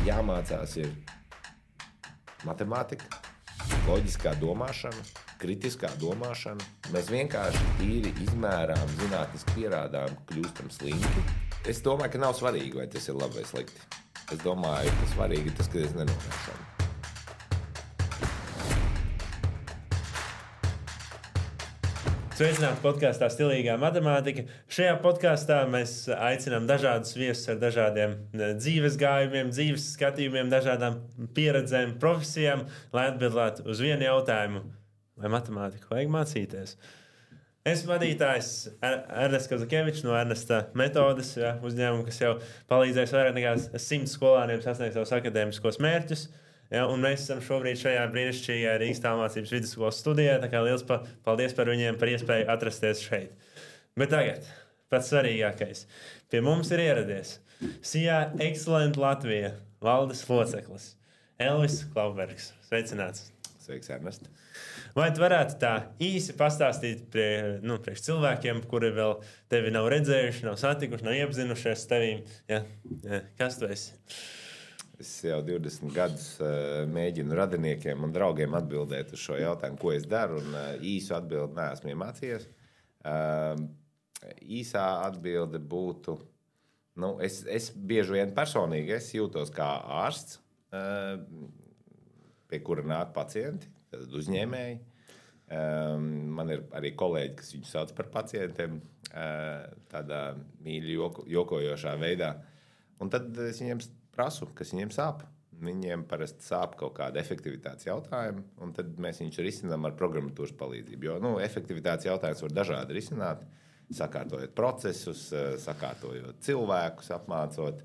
jāmācās ir matemātika, loģiskā domāšana, kritiskā domāšana. Mēs vienkārši tīri izmērām, zinātniski pierādām, kļūstam slinki. Es domāju, ka nav svarīgi, vai tas ir labi vai slikti. Es domāju, ka svarīgi ir tas, ka es nenovēršam. Sveicināti podkāstā Stilīgā matemātika. Šajā podkāstā mēs aicinām dažādus viesus ar dažādiem dzīves gājumiem, dzīves skatījumiem, dažādām pieredzēm, profesijām, lai atbildētu uz vienu jautājumu: vai matemātiku vajag mācīties? Es vadītājs Ernests Kazakevičs no Ernesta metodes uzņēmuma, kas jau palīdzēs vairāk nekā 100 skolāniem sasniegt savus akadēmiskos mērķus. Ja, un mēs esam šobrīd šajā brīnišķīgajā Rīgas Tālmācības vidusskolas studijā. Tā kā liels paldies par viņiem, par iespēju atrasties šeit. Bet tagad pats svarīgākais. Pie mums ir ieradies SIA Excellent Latvija valdes loceklis Elvis Klaubergs. Sveicināts! Sveiks, Ernest! Vai tu varētu tā īsi pastāstīt priekš cilvēkiem, kuri vēl tevi nav redzējuši, nav satikuši, nav iepazinušies tevīm? Ja? Kas tu esi? Es jau 20 gadus mēģinu radiniekiem un draugiem atbildēt uz šo jautājumu, ko es daru, un īsu atbildi neesmu iemācījies. Īsā atbilde būtu, es bieži vien personīgi jūtos kā ārsts, pie kura nāk pacienti, tad uzņēmēji. Man ir arī kolēģi, kas viņus sauc par pacientiem, tādā mīļi jokojošā veidā. Un tad es viņiem prasu, kas viņiem sāp. Viņiem parasti sāp kaut kāda efektivitātes jautājuma, un tad mēs viņus risinām ar programmatūras palīdzību. Jo efektivitātes jautājums var dažādi risināt, sakārtojot procesus, sakārtojot cilvēkus, apmācot.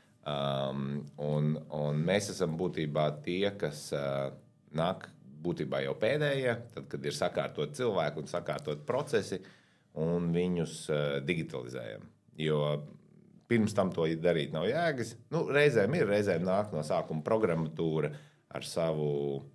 Un mēs esam būtībā tie, kas nāk būtībā jau pēdējie, tad, kad ir sakārtot cilvēku un sakārtot procesi, un viņus digitalizējam. Jo pirms tam to darīt nav jēgas. Reizēm nāk no sākuma programmatūra ar savu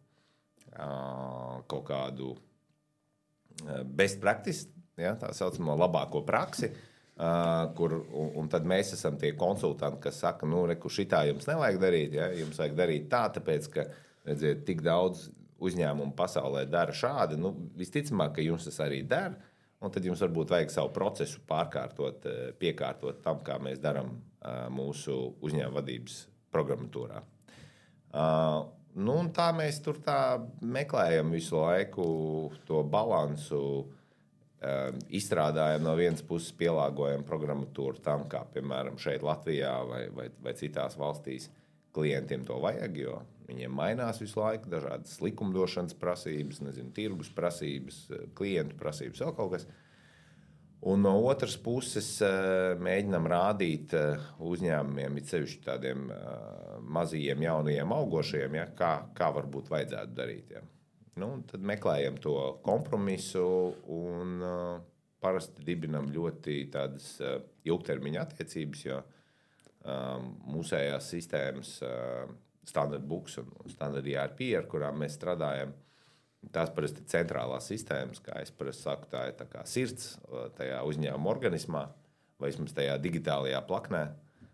kaut kādu best practice, tā saucamo labāko praksi, un tad mēs esam tie konsultanti, kas saka, šitā jums nevajag darīt, jums vajag darīt tā, tāpēc, ka, redziet, tik daudz uzņēmumu pasaulē dara šādi, visticamāk, ka jums tas arī dara. Un tad jums varbūt vajag savu procesu pārkārtot, piekārtot tam, kā mēs darām mūsu uzņēmuma vadības programmatūrā. Un tā mēs tur tā meklējam visu laiku to balansu, izstrādājam no vienas puses, pielāgojam programmatūru tam, kā piemēram šeit Latvijā vai citās valstīs klientiem to vajag, jo viņiem mainās visu laiku dažādas likumdošanas prasības, tirgus prasības, klientu prasības, vēl kaut kas. Un no otras puses mēģinam rādīt uzņēmumiem, it sevišķi tādiem mazajiem, jaunajiem, augošajiem, kā varbūt vajadzētu darīt. Tad meklējam to kompromisu un parasti dibinam ļoti tādas ilgtermiņa attiecības, jo mūsējās sistēmas Standard Books un Standard ERP, ar kurām mēs strādājam, tās parasti ir centrālās sistēmas, kā es parasti saku, tā ir tā kā sirds tajā uzņēmuma organismā, vai vismaz tajā digitālajā plaknē,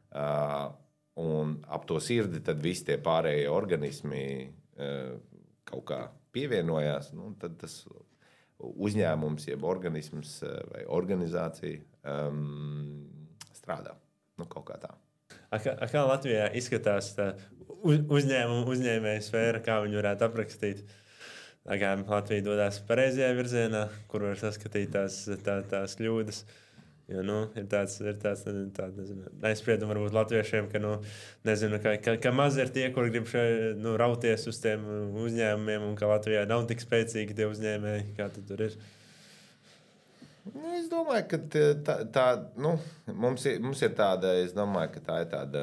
un ap to sirdi tad visi tie pārējie organismi kaut kā pievienojās, tad tas uzņēmums, jeb organisms vai organizācija strādā, kaut kā tā. Kā Latvijā izskatās tā uzņēmēja sfēra, kā viņi varētu aprakstīt? Kā Latvija dodas pareizajā virzienā, kur var saskatīt tās kļūdas. Jo, ir tāds aizspriedumi varbūt latviešiem, ka maz ir tie, kuri grib rauties uz tiem uzņēmumiem, un ka Latvijā nav tik spēcīgi tie uzņēmēji, kā tur ir. Es domāju, ka mums ir tāda, es domāju, ka tā ir tāda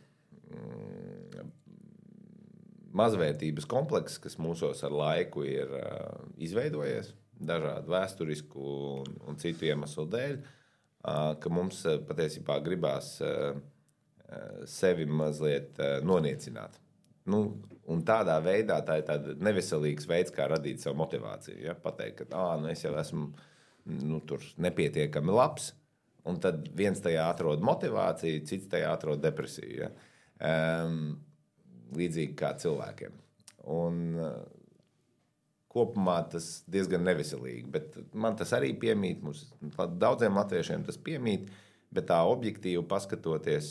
mazvērtības komplekss, kas mūsos ar laiku ir izveidojies dažādu vēsturisku un citu iemeslu dēļ, ka mums patiesībā gribās sevi mazliet noniecināt. Un tādā veidā tā ir tāda neveselīgs veids, kā radīt savu motivāciju. Ja? Pateikt, ka es jau esmu tur nepietiekami labs, un tad viens tajā atrod motivāciju, cits tajā atrod depresiju. Ja? līdzīgi kā cilvēkiem. Un kopumā tas diezgan neveselīgi, bet man tas arī piemīt, mums daudziem latviešiem tas piemīt, bet tā objektīvi paskatoties,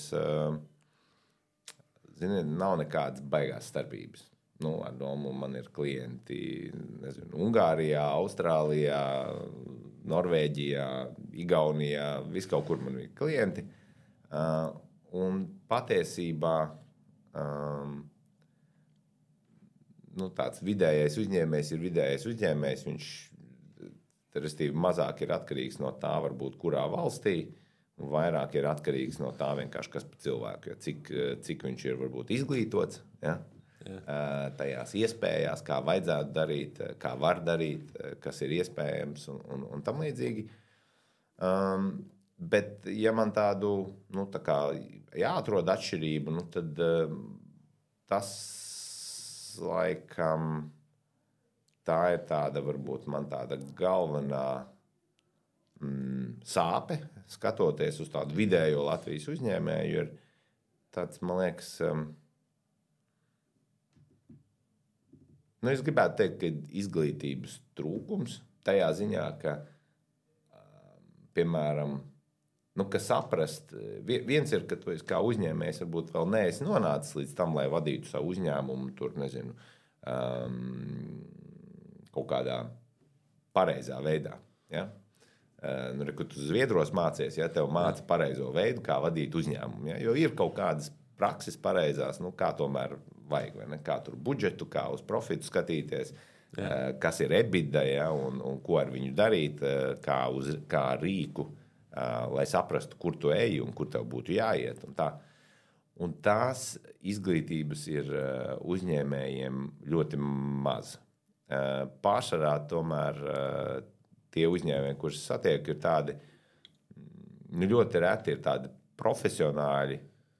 ziniet, nav nekādas baigās starpības. Ar domu man ir klienti, nezinu, Ungārijā, Austrālijā, Norvēģijā, Igaunijā, viskaut kur man ir klienti. Un patiesībā tāds vidējais uzņēmējs ir vidējais uzņēmējs. Viņš, restīvi, mazāk ir atkarīgs no tā, varbūt, kurā valstī, un vairāk ir atkarīgs no tā vienkārši, kas par cilvēku. Ja, cik viņš ir, varbūt, izglītots, ja? Tajās iespējās, kā vajadzētu darīt, kā var darīt, kas ir iespējams un tam līdzīgi. Bet, ja man tādu, tā kā jāatrod atšķirību, tad tas laikam tā ir tāda, varbūt man tāda galvenā sāpe, skatoties uz tādu vidējo Latvijas uzņēmēju, ir tāds, man liekas, es gribētu teikt, ka izglītības trūkums tajā ziņā, ka, piemēram, ka saprast, viens ir, ka tu esi kā uzņēmējs, varbūt vēl neesi nonācis līdz tam, lai vadītu savu uzņēmumu, tur, nezinu, kaut kādā pareizā veidā. Ja? Kad tu Zviedros mācies, ja tev māca pareizo veidu, kā vadīt uzņēmumu, ja? Jo ir kaut kādas prakses pareizās, kā tomēr vajag, vai ne? Kā tur budžetu, kā uz profitu skatīties, kas ir EBITDA, ja? un ko ar viņu darīt, kā rīku, lai saprastu, kur tu eji un kur tev būtu jāiet. Un tās izglītības ir uzņēmējiem ļoti maz. Pārsvarā tomēr tie uzņēmēji, kurus satiek, ir tādi, ļoti reti ir tādi profesionāļi,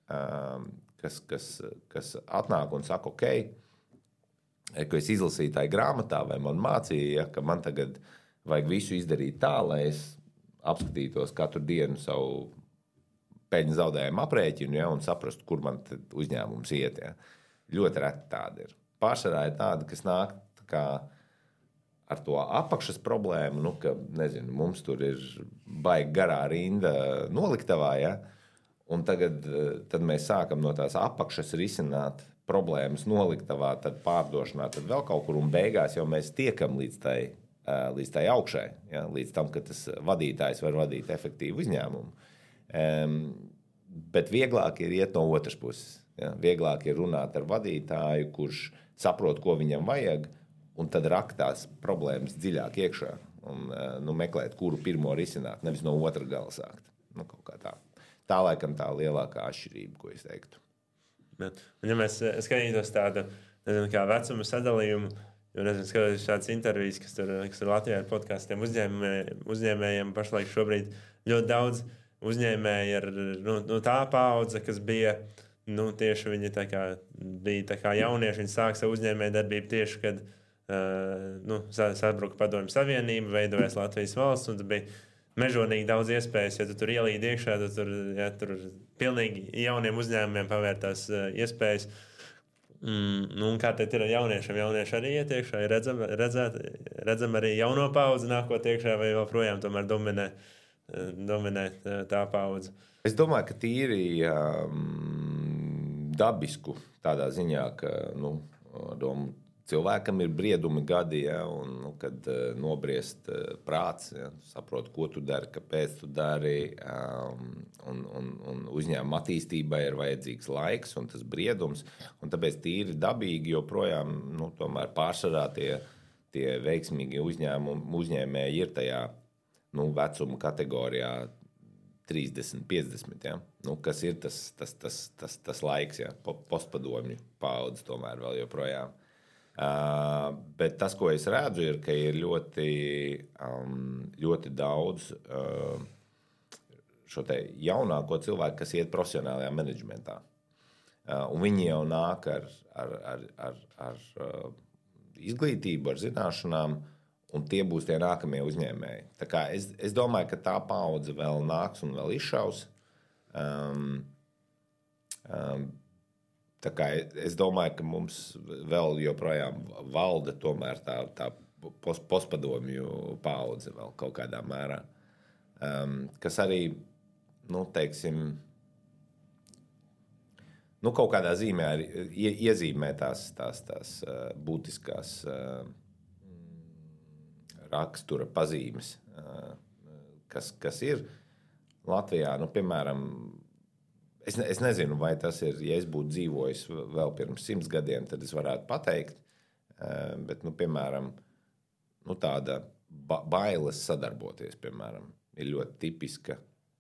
kas atnāk un saka, ok, ka es izlasīju tajā grāmatā vai man mācīja, ka man tagad vajag visu izdarīt tā, lai es apskatītos katru dienu savu peļņu zaudējumu aprēķinu, ja, un saprastu, kur man uzņēmums iet. Ja. Ļoti reti tādi ir. Pārsvarā ir tādi, kas nāk kā ar to apakšas problēmu, ka, nezinu, mums tur ir baigi garā rinda noliktavā, ja, un tad mēs sākam no tās apakšas risināt problēmas noliktavā, tad pārdošanā, tad vēl kaut kur, un beigās jau mēs tiekam līdz tai augšai, ja, līdz tam, ka tas vadītājs var vadīt efektīvu uzņēmumu. Bet vieglāk ir iet no otras puses. Ja. Vieglāk ir runāt ar vadītāju, kurš saprot, ko viņam vajag, un tad rakt tās problēmas dziļāk iekšā un meklēt, kuru pirmo risināt, nevis no otra gala sākt. Kaut kā tā. Tā laikam tā lielākā atšķirība, ko es teiktu. Ja mēs skatītos tādu, nezinu, kā vecuma sadalījumu, jo, nezinu, skatoties šādas intervijas, kas tur Latvijā ir podkastiem uzņēmējiem, pašlaik šobrīd ļoti daudz uzņēmēji ir tā paudze, kas bija, tieši viņi bija tā kā jaunieši, viņi sāk savu uzņēmēju darbību tieši, kad sabruka Padomju Savienība, veidojās Latvijas valsts, un tad bija mežonīgi daudz iespējas, ja tu tur ielīdi iekšā, tad tur pilnīgi jauniem uzņēmumiem pavērtās iespējas. Un kā te ir ar jauniešiem? Jaunieši arī iet iekšā, redzam arī jauno paudzi nākot iekšā, vai joprojām tomēr dominē tā paudze? Es domāju, ka tīri dabisku tādā ziņā, ka cilvēkam ir briedumi gadi, ja, un kad nobriest prāts, ja, saprot, ko tu dari, kāpēc tu dari, un uzņēmuma attīstībai ir vajadzīgs laiks un tas briedums, un tāpēc tīri dabīgi joprojām, tomēr pārsvarā tie veiksmīgi uzņēmēji ir tajā, vecuma kategorijā 30, 50, ja, kas ir tas laiks, ja, postpadomju paudze tomēr vēl joprojām. Bet tas, ko es redzu, ir, ka ir ļoti daudz šo te jaunāko cilvēku, kas iet profesionālajā menedžmentā. Un viņi jau nāk ar izglītību, ar zināšanām, un tie būs tie nākamie uzņēmēji. Tā kā es domāju, ka tā paudze vēl nāks un vēl izšaus. Tā kā es domāju, ka mums vēl joprojām valda tomēr tā postpadomju paudze vēl kaut kādā mērā. Kas arī, teiksim, kaut kādā zīmē iezīmē tās būtiskās rakstura pazīmes, kas ir Latvijā. Piemēram, es nezinu, vai tas ir, ja es būtu dzīvojis vēl pirms 100 gadiem, tad es varētu pateikt, bet, piemēram, tāda bailes sadarboties, piemēram, ir ļoti tipiska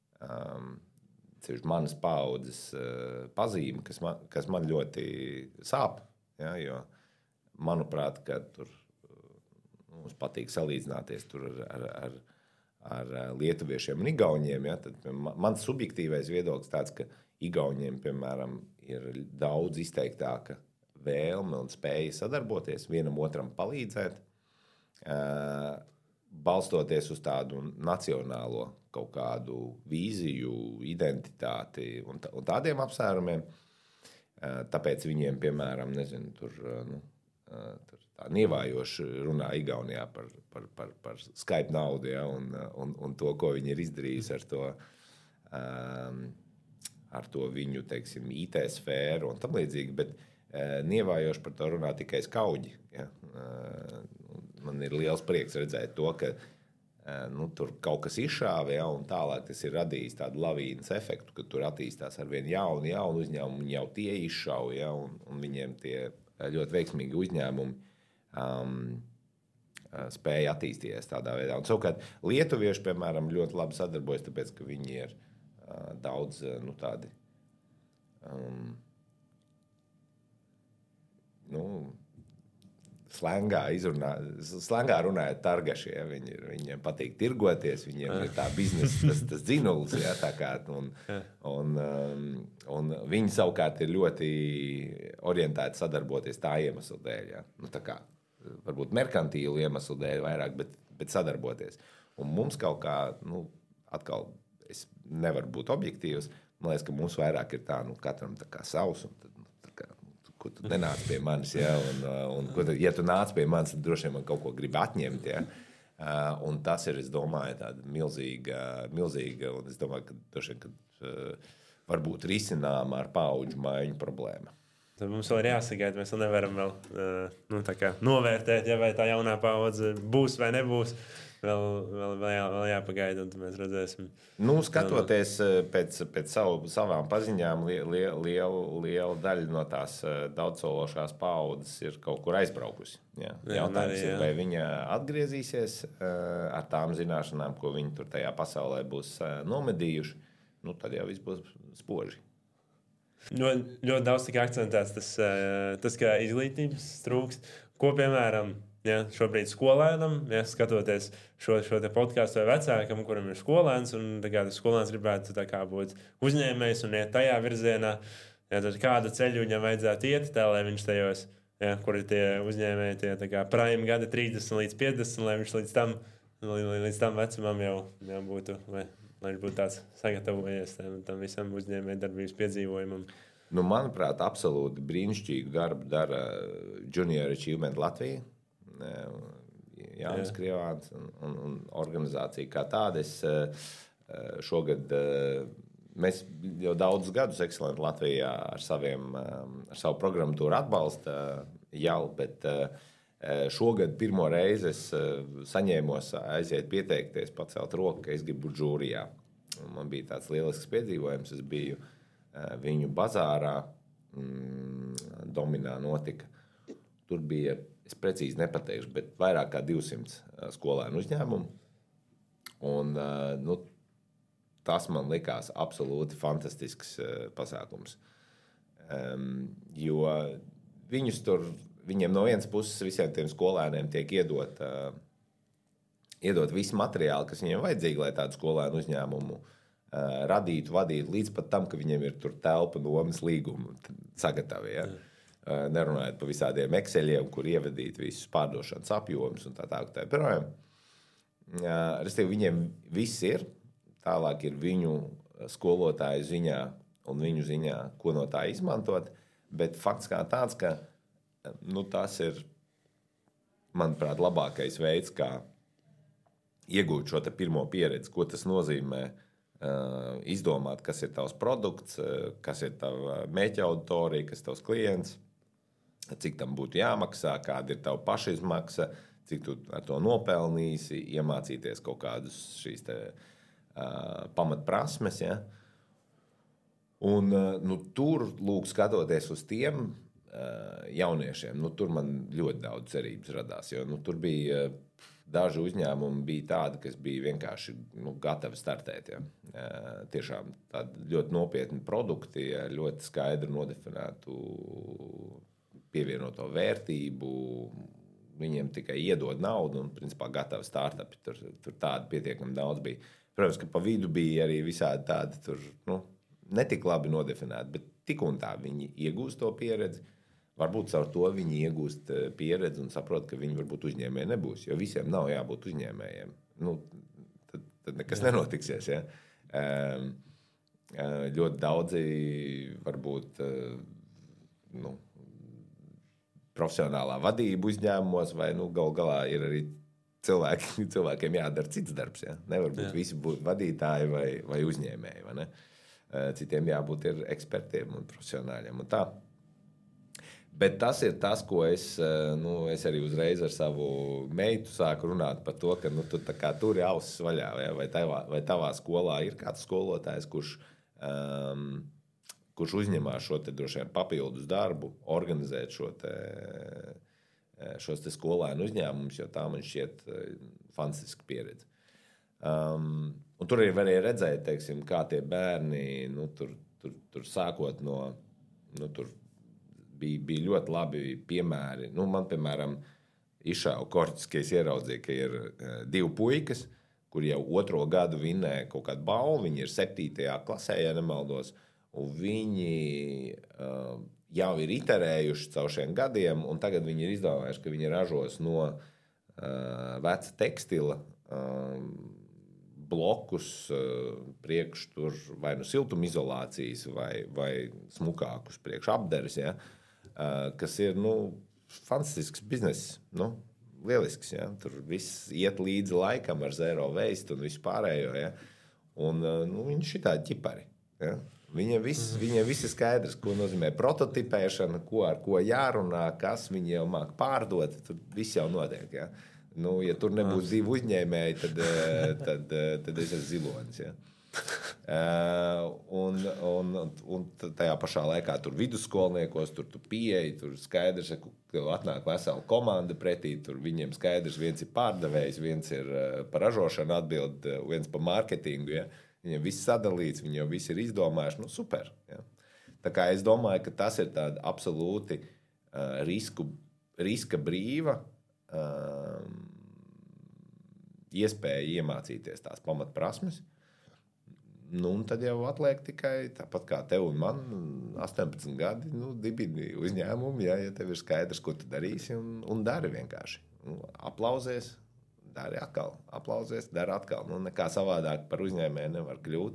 manas paaudzes pazīme, kas man ļoti sāp, ja, jo, manuprāt, ka tur mums patīk salīdzināties tur ar lietuviešiem un igauņiem, ja, tad mans subjektīvais viedoklis tāds, ka igauņiem, piemēram, ir daudz izteiktāka vēlme un spēja sadarboties, vienam otram palīdzēt, balstoties uz tādu nacionālo kaut kādu vīziju, identitāti un tādiem apsvērumiem. Tāpēc viņiem, piemēram, nezinu, tur tā nievājoši runā Igaunijā par Skype naudu, ja, un to, ko viņi ir izdarījusi ar to viņu, teiksim, IT sfēru un tam līdzīgi, bet nievājoši par to runā tikai skauģi. Ja. Man ir liels prieks redzēt to, ka tur kaut kas izšāva, ja, un tālāk tas ir radījis tādu lavīnas efektu, ka tur attīstās arvien jauni uzņēmumi, jau tie izšauja, ja, un viņiem tie ļoti veiksmīgi uzņēmumi spēja attīstīties tādā veidā. Un savukārt lietuvieši, piemēram, ļoti labi sadarbojas, tāpēc, ka viņi ir daudz tādi slangā runājot targaši, ja, viņiem patīk tirgoties, viņiem ir tā biznesa, tas dzinuls, ja, tā kā, un viņi savukārt ir ļoti orientēti sadarboties tā iemeslu dēļ, ja. Tā kā, varbūt merkantīlu iemeslu dēļ vairāk, bet sadarboties. Un mums kaut kā, atkal, es nevaru būt objektīvs, man liekas, ka mums vairāk ir tā, katram tā kā savs, un tad, ko tu nenāc pie manis, ja, un ja tu nāc pie manis, tad droši vien man kaut ko grib atņemt, ja. Un tas ir, es domāju, tāda milzīga, un es domāju, ka droši vien, varbūt risinām ar paudžu maiņu problēma. Tad mums vēl ir jāsagaida, mēs vēl nevaram novērtēt, ja vai tā jaunā paudze būs vai nebūs. Vēl jāpagaida, un tad mēs redzēsim. Skatoties pēc savām paziņām, liela daļa no tās daudzsološās paaudzes ir kaut kur aizbraukusi. Ja? Jautājums ir, vai viņa atgriezīsies ar tām zināšanām, ko viņi tur tajā pasaulē būs nomedījuši, tad jau viss būs spoži. Ļoti daudz tika akcentēts tas, ka izglītības trūkst. Ko, piemēram, ja, šobrīd skolēnam, ja, skatoties šo te podcastu vai vecākam, kuram ir skolēns, un tas skolēns gribētu būt uzņēmējs un iet tajā virzienā, ja, tad kādu ceļu viņam vajadzētu iet, tā, lai viņš tajos, ja, kur ir tie uzņēmēji, tie prime gadi 30 līdz 50, lai viņš līdz tam vecumam jau būtu, lai viņš būtu tāds sagatavojies tam visam uzņēmēju darbības piedzīvojumam. Manuprāt, absolūti brīnišķīgu darbu dara Junior Achievement Latvija. Jānis Krievāns un organizācija kā tāda. Šogad mēs jau daudzus gadus Excellent Latvijā ar savu programmatūru atbalsta jau, bet šogad pirmo reizi es saņēmos aiziet pieteikties, pacelt roku, ka es gribu būt žūrijā. Man bija tāds lielisks piedzīvojums, es biju viņu bazārā, Dominā notika. Tur bija, es precīzi nepateikšu, bet vairāk kā 200 skolēnu uzņēmumu. Un, tas man likās absolūti fantastisks pasākums. Jo viņiem no vienas puses visiem tiem skolēniem tiek iedot visu materiālu, kas viņiem vajadzīgi, lai tādu skolēnu uzņēmumu radītu, vadītu, līdz pat tam, ka viņiem ir tur telpa nomas līgumu sagatavi, ja? Nerunājot par visādiem Exceliem, kur ievadīt visus pārdošanas apjomus un tā projām. Restīvi, viņiem viss ir, tālāk ir viņu skolotāju ziņā un viņu ziņā, ko no tā izmantot, Bet fakts kā tāds, ka tas ir, manuprāt, labākais veids, kā iegūt šo te pirmo pieredzi, ko tas nozīmē, izdomāt, kas ir tavs produkts, kas ir tava mērķa auditorija, kas ir tavs klients, cik tam būtu jāmaksā, kāda ir tava pašizmaksa, cik tu ar to nopelnīsi, iemācīties kaut kādus šīs te pamatprasmes, ja? Un tur, lūk, skatoties uz tiem jauniešiem, tur man ļoti daudz cerības radās, jo tur bija daži uzņēmumi bija tādi, kas bija vienkārši gatavi startēt. Ja? Tiešām tādi ļoti nopietni produkti, ja? Ļoti skaidri nodefinētu pievienoto vērtību, viņiem tikai iedod naudu un, principā, gatavi startupi. Tur tādi pietiekami daudz bija. Protams, ka pa vidu bija arī visādi tādi tur, netik labi nodefinēti, bet tik un tā viņi iegūst to pieredzi. Varbūt caur to viņi iegūst pieredzi un saprot, ka viņi varbūt uzņēmēji nebūs, jo visiem nav jābūt uzņēmējiem. Tad nekas nenotiksies. Ja? Ļoti daudzi varbūt profesionālā vadība uzņēmumos vai gal galā ir arī cilvēkiem jādara cits darbs. Ja? Nevar būt visi būt vadītāji vai uzņēmēji. Vai ne? Citiem jābūt ir ekspertiem un profesionāļiem un tā. Bet tas ir tas, ko es arī uzreiz ar savu meitu sāku runāt par to, ka tu tā kā turi ausis vaļā, vai tavā skolā ir kāds skolotājs, kurš uzņemās šo te droši vien papildus darbu, organizēt šos te skolēnu uzņēmumus, jo tā man šķiet fantastiska pieredze. Un tur arī varēja redzēt, teiksim, kā tie bērni, tur sākot no, tur bija ļoti labi piemēri. Man, piemēram, izšāva korķis, ka es ieraudzīju, ka ir 2 puikas, kur jau 2. gadu vinnēja kaut kādu balvu. Viņi ir 7. klasē, ja nemaldos. Un viņi jau ir iterējuši caur šiem gadiem, un tagad viņi ir izdomājuši, ka viņi ražos no veca tekstila blokus priekš tur vai nu siltumizolācijas vai smukākus priekš apderes, ja? Kas ir, fantastisks bizness, lielisks, ja? Tur viss iet līdzi laikam ar zero waste un visu pārējo, ja? Un viņi šitādi ķipari, ja? Viņiem viss ir skaidrs, ko nozīmē prototipēšana, ar ko jārunā, kas viņi jau māk pārdot, tur viss jau notiek, ja? Ja tur nebūs 2 uzņēmēji, tad es esmu zilonis, ja? Un tajā pašā laikā tur vidusskolniekos, tur pieeji, tur skaidrs, ka atnāk vesela komanda pretī, tur viņiem skaidrs, viens ir pārdevējs, viens ir par ražošanu atbild, viens par mārketingu, ja? Viņiem viss sadalīts, viņi jau viss ir izdomājuši, super. Ja? Tā kā es domāju, ka tas ir tāda absolūti riska brīva iespēja iemācīties tās pamatprasmes. Un tad jau atliek tikai tāpat kā tev un man 18 gadi, dibini uzņēmumu, ja tev ir skaidrs, ko tu darīsi un dari vienkārši. Aplauzies, dari atkal, aplauzies, dari atkal. Nekā savādāk par uzņēmēju nevar kļūt.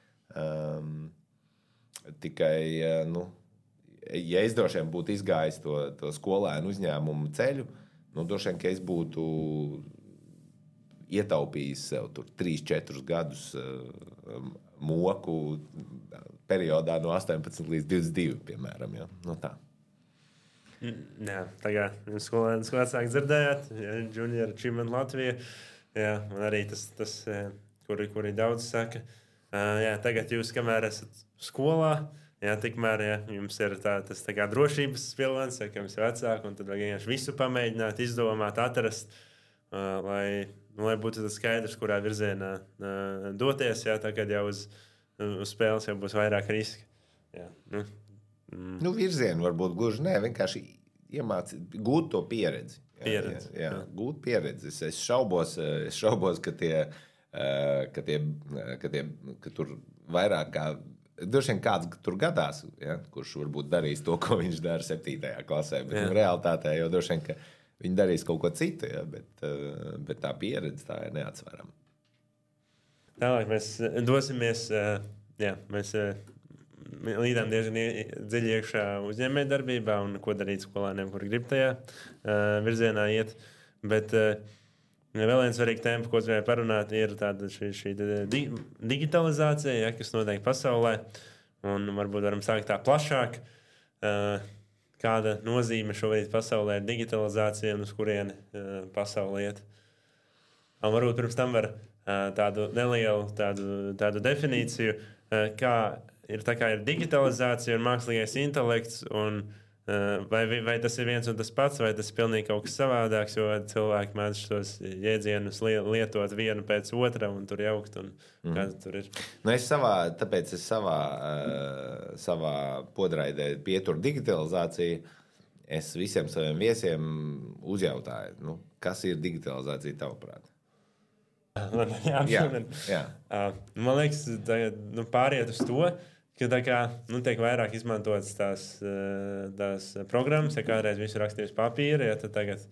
Tikai, ja es droši vien būtu izgājis to skolēnu uzņēmumu ceļu, droši vien, ka es būtu ietaupījis sev tur 3-4 gadus moku periodā no 18 līdz 22, piemēram. Ja? Tā. Jā, tagad skolēns vecāk dzirdējāt, Junior Achievement Latvija. Jā, un arī tas kuri daudz saka. Jā, tagad jūs, kamēr esat skolā, jā, tikmēr jums ir tas tā kā drošības pilvens, ka jums ir vecāki, un tad vienkārši visu pamēģināt, izdomāt, atrast, lai būtu tas skaidrs, kurā virzienā doties, jā, tagad jau uz spēles jau būs vairāk riski. Jā, virzienu varbūt gluži nē, vienkārši gūt to pieredzi. Jā, gūt pieredzi. Es šaubos, ka tur vairāk kā droši vien kāds tur gadās, ja, kurš varbūt darīs to, ko viņš dara 7. klasē, bet realitātē jau droši vien, ka viņi darīs kaut ko citu, ja, bet tā pieredze tā ir neatsverama. Tālāk mēs dosimies, mēs līdām diezgan dziļi iekšā uzņēmējdarbībā un ko darīt skolēniem, kur grib tajā virzienā iet. Bet vēl viens svarīgs tēma, ko gribēju parunāt, ir tāda šī digitalizācija, ja, kas notiek pasaulē. Un varbūt varam sākt tā plašāk. Kāda nozīme šobrīd pasaulē ir digitalizācija un uz kurieni pasaule iet? Un varbūt pirms tam var tādu nelielu tādu definīciju, kā ir digitalizācija un mākslīgais intelekts. Vai tas ir viens un tas pats, vai tas ir pilnīgi kaut kas savādāks, jo cilvēki mēdz šos jēdzienus lietot vienu pēc otra un tur jaukt. Kāda tur ir? Nu tāpēc es savā podraidē pieturu digitalizāciju. Es visiem saviem viesiem uzjautāju, kas ir digitalizācija tavuprāt? Jā. Man liekas, pāriet uz to, ka tiek vairāk izmantotas tās programmas, ja kādreiz visu rakstīja uz papīra, ja tad tagad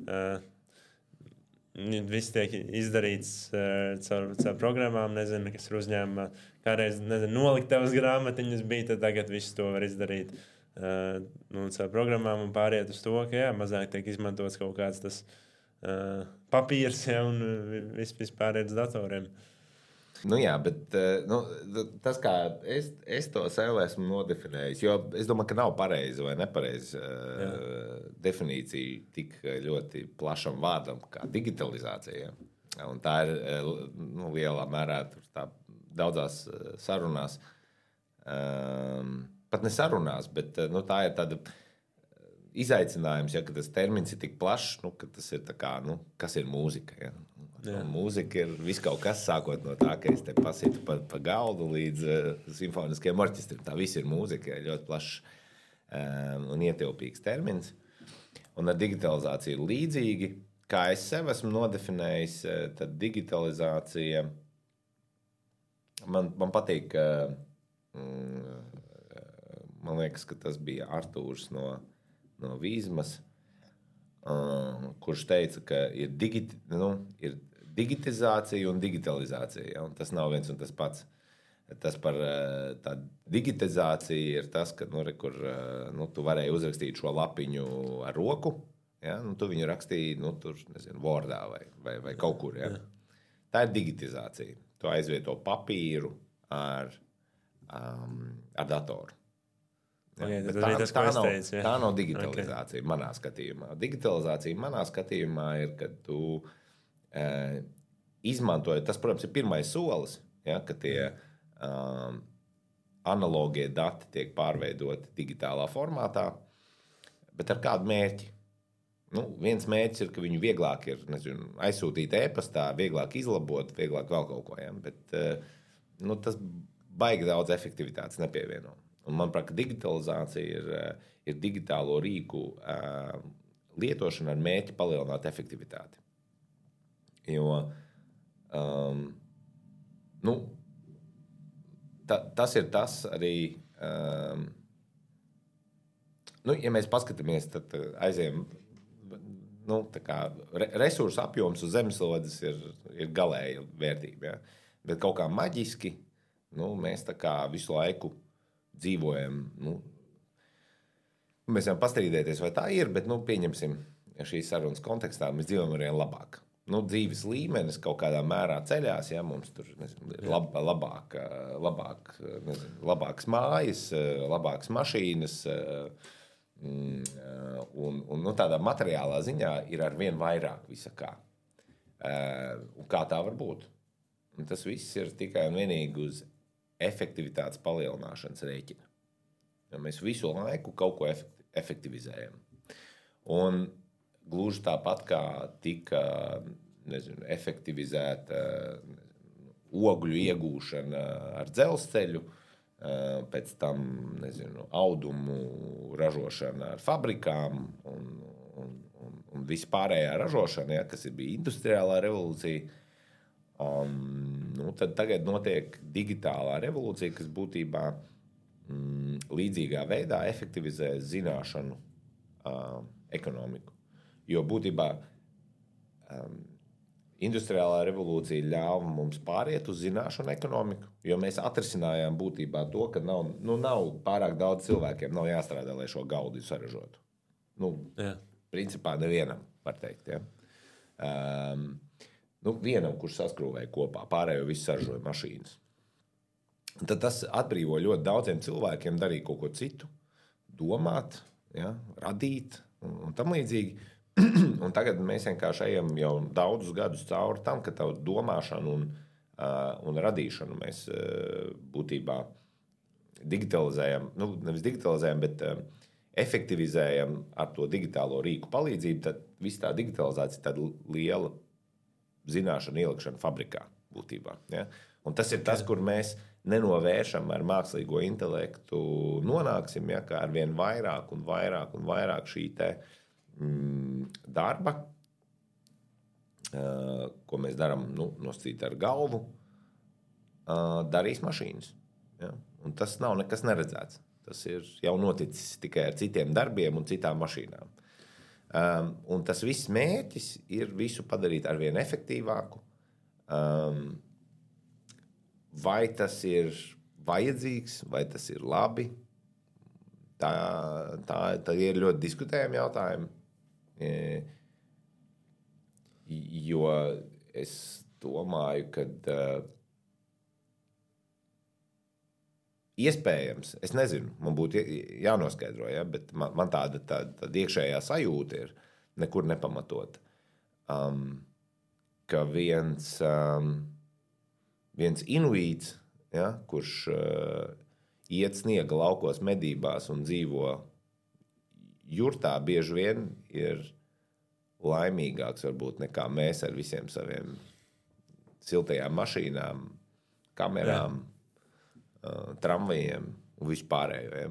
viss tiek izdarīts caur programmām, nezinu, kas ir uzņēmumā. Kādreiz, nolikt tavas grāmatiņas bija, tad tagad visu to var izdarīt caur programmām un pāriet uz to, ka mazāk tiek izmantots kaut kāds tas papīrs, un viss pāriet uz datoriem. Jā, bet tas, kā es to sev esmu nodefinējis, jo es domāju, ka nav pareizi vai nepareizi definīcija tik ļoti plašam vārdam kā digitalizācija. Ja? Un tā ir lielā mērā daudzās sarunās, pat ne sarunās, bet tā ir tāda izaicinājums, ja, ka tas termins ir tik plašs, ka tas ir tā kā, kas ir mūzika. Ja? Mūzika ir viss kaut kas, sākot no tā, ka es te pasītu pa galdu līdz simfoniskajam orķestrim. Tā viss ir mūzika, ļoti plašs un ietilpīgs termins. Un ar digitalizāciju ir līdzīgi. Kā es sev esmu nodefinējis, tad digitalizācija man patīk, man liekas, ka tas bija Artūrs no Vīzmas, kurš teica, ka ir digitizācija un digitalizācija. Ja? Un tas nav viens un tas pats. Tas par tā digitizācija ir tas, ka kur tu varēji uzrakstīt šo lapiņu ar roku. Ja? Tu viņu rakstīji tur, Wordā vai kaut kur. Ja? Tā ir digitizācija. Tu aizvieto papīru ar datoru. Ja, tā nav digitalizācija manā skatījumā. Digitalizācija manā skatījumā ir, kad tu izmantoji, tas, protams, ir pirmais solis, ja, ka tie analogie dati tiek pārveidoti digitālā formātā, bet ar kādu mērķi? Viens mērķis ir, ka viņu vieglāk ir aizsūtīt e-pastā, vieglāk izlabot, vieglāk vēl kaut ko. Ja, bet tas baigi daudz efektivitātes nepievieno. Un, manuprāt, digitalizācija ir digitālo rīku lietošana ar mērķi palielināt efektivitāti. Jo tas ir tas arī, ja mēs paskatāmies, tad aizējam, resursu apjoms uz zemeslodes ir galēja vērtība. Ja? Bet kaut kā maģiski mēs tā kā visu laiku dzīvojam. Mēs varam pastrīdēties, vai tā ir, bet pieņemsim, ja šīs sarunas kontekstā mēs dzīvojam arvien labāk. Dzīves līmenis kaut kādā mērā ceļās, ja mums tur ir labākas mājas, labākas mašīnas, un tādā materiālā ziņā ir arvien vairāk visakā. Un kā tā var būt? Un tas viss ir tikai un vienīgi uz efektivitātes palielināšanas rēķina. Ja mēs visu laiku kaut ko efektivizējam. Un gluži tāpat kā tika efektivizēta ogļu iegūšana ar dzelzceļu, pēc tam audumu ražošana ar fabrikām un vispārējā ražošana, ja, kas bija industriālā revolūcija. Tad tagad notiek digitālā revolūcija, kas būtībā līdzīgā veidā efektivizē zināšanu ekonomiku. Jo būtībā, industriālā revolūcija ļāva mums pāriet uz zināšanu ekonomiku, jo mēs atrisinājām būtībā to, ka nav pārāk daudz cilvēkiem, nav jāstrādā, lai šo gaudu saražotu. Principā nevienam, var teikt. Ja? Vienam, kurš saskrūvēja kopā, pārējo visu saražoja mašīnas. Un tad tas atbrīvo ļoti daudziem cilvēkiem darīt kaut ko citu, domāt, ja? Radīt un tam līdzīgi. Un tagad mēs vienkārši ejam jau daudzus gadus cauri tam, ka tavu domāšanu un radīšanu mēs būtībā digitalizējam, nevis digitalizējam, bet efektivizējam ar to digitālo rīku palīdzību, tad viss tā digitalizācija ir tāda liela zināšana ielikšana fabrikā būtībā. Ja? Un tas ir tas, kur mēs nenovēršam ar mākslīgo intelektu nonāksim, ja? Kā ar vien vairāk un vairāk un vairāk šī te darba, ko mēs darām nosacīt ar galvu, darīs mašīnas. Ja? Un tas nav nekas neredzēts. Tas ir jau noticis tikai ar citiem darbiem un citām mašīnām. Un tas viss mērķis ir visu padarīt ar vien efektīvāku. Vai tas ir vajadzīgs, vai tas ir labi, tā ir ļoti diskutējami jautājumi. Jo es domāju, ka iespējams, es nezinu, man būtu jānoskaidro, ja, bet man tāda iekšējā sajūta ir nekur nepamatot, ka viens inuīts, ja, kurš iet sniega laukos medībās un dzīvo jurtā, bieži vien ir laimīgāks varbūt nekā mēs ar visiem saviem siltajām mašīnām, kamerām, tramvajiem un vispārējo.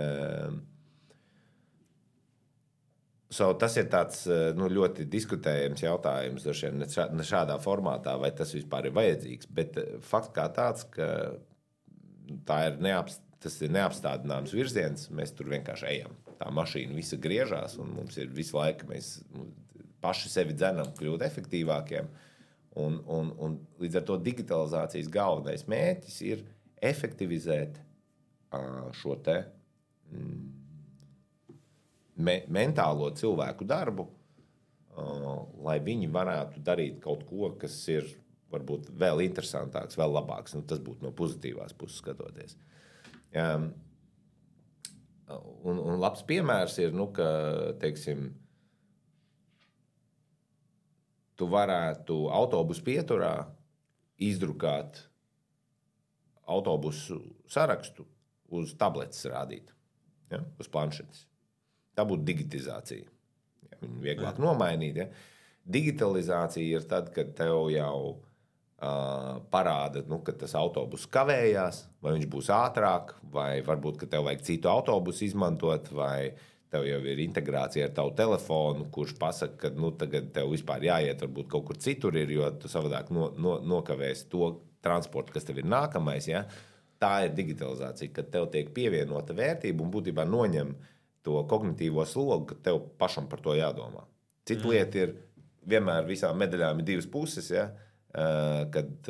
Tas ir tāds ļoti diskutējams jautājums, ne šādā formātā, vai tas vispār ir vajadzīgs, bet fakts kā tāds, ka tas ir neapstādināms virziens, mēs tur vienkārši ejam. Tā mašīna visa griežās, un mums ir visu laiku, mēs paši sevi dzenam kļūt efektīvākiem. Un līdz ar to digitalizācijas galvenais mērķis ir efektivizēt šo te mentālo cilvēku darbu, lai viņi varētu darīt kaut ko, kas ir varbūt vēl interesantāks, vēl labāks. Tas būtu no pozitīvās puses skatoties. Un labs piemērs ir, ka, teiksim, tu varētu autobusu pieturā izdrukāt autobusu sarakstu uz tabletes rādīt, ja? Uz planšetes. Tā būtu digitalizācija. Ja? Viņu vieglāk nomainīt. Ja? Digitalizācija ir tad, kad tev jau parāda, ka tas autobus kavējās, vai viņš būs ātrāk, vai varbūt, ka tev vajag citu autobusu izmantot, vai tev jau ir integrācija ar tavu telefonu, kurš pasaka, ka tagad tev vispār jāiet, varbūt kaut kur citur ir, jo tu savādāk nokavēsi to transportu, kas tev ir nākamais. Ja? Tā ir digitalizācija, kad tev tiek pievienota vērtība un būtībā noņem to kognitīvo slogu, ka tev pašam par to jādomā. Cita lieta ir, vienmēr visām medaļām ir divas puses, ja? Kad,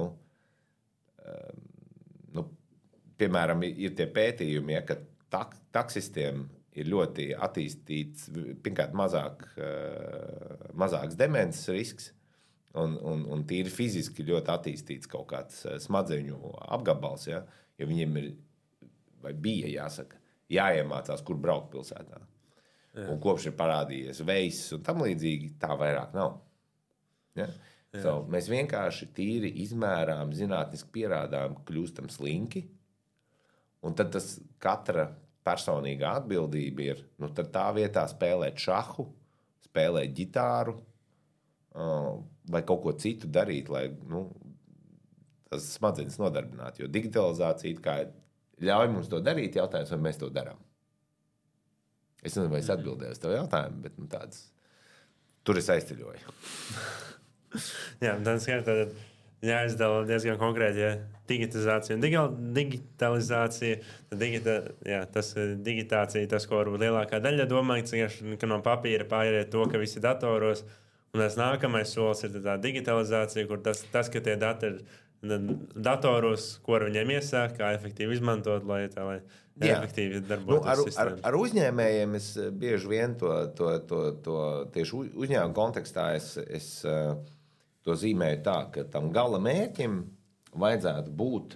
piemēram, ir tie pētījumi, ja, ka taksistiem ir ļoti attīstīts, pirmkārt, mazāks demences risks un tīri fiziski ļoti attīstīts kaut kāds smadzeņu apgabals, ja, jo viņiem ir, vai bija jāsaka, jāiemācās, kur braukt pilsētā. Jā. Un kopš ir parādījies veiss un tam līdzīgi, tā vairāk nav. Ja? Mēs vienkārši tīri izmērām, zinātniski pierādām, kļūstam slinki, un tad tas katra personīgā atbildība ir, tad tā vietā spēlēt šahu, spēlēt ģitāru, vai kaut ko citu darīt, lai tas smadzenes nodarbinātu. Jo digitalizācija kā ļauj mums to darīt, jautājums, vai mēs to darām. Es nezinu, vai es atbildēju uz tev jautājumu, bet tāds, tur es aizceļoju. Jā, tad jāizdala diezgan konkrēti, ja digitalizācija un digitalizācija. Tas digitācija, tas, ko varbūt lielākā daļa domā, ka no papīra pāriet to, ka visi datoros, Un tas nākamais solis ir tā digitalizācija, kur tas ka tie dati ir datoros, ko ar viņiem iesāk, kā efektīvi izmantot, lai efektīvi darbotos. Ar uzņēmējiem es bieži vien to tieši uzņēmuma kontekstā es to zīmēju tā, ka tam gala mērķim vajadzētu būt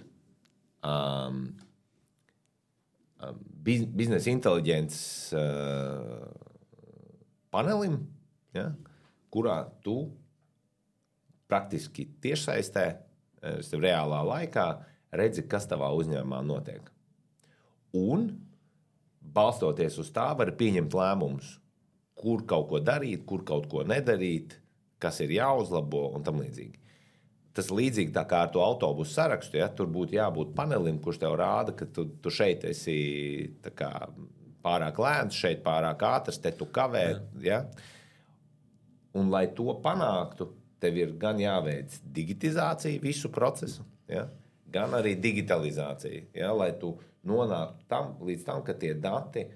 biznesa inteliģences panelim, ja, kurā tu praktiski tiešsaistē, reālā laikā redzi, kas tavā uzņēmumā notiek. Un, balstoties uz tā, var pieņemt lēmumus, kur kaut ko darīt, kur kaut ko nedarīt, kas ir jāuzlabo un tam līdzīgi. Tas līdzīgi tā kā ar to autobusu sarakstu, ja, tur būtu jābūt panelim, kurš tev rāda, ka tu šeit esi tā kā pārāk lēns, šeit pārāk ātrs, te tu kavē. Ja. Un, lai to panāktu, tev ir gan jāveic digitizācija visu procesu, ja, gan arī digitalizācija, ja, lai tu nonāktu līdz tam, ka tie dati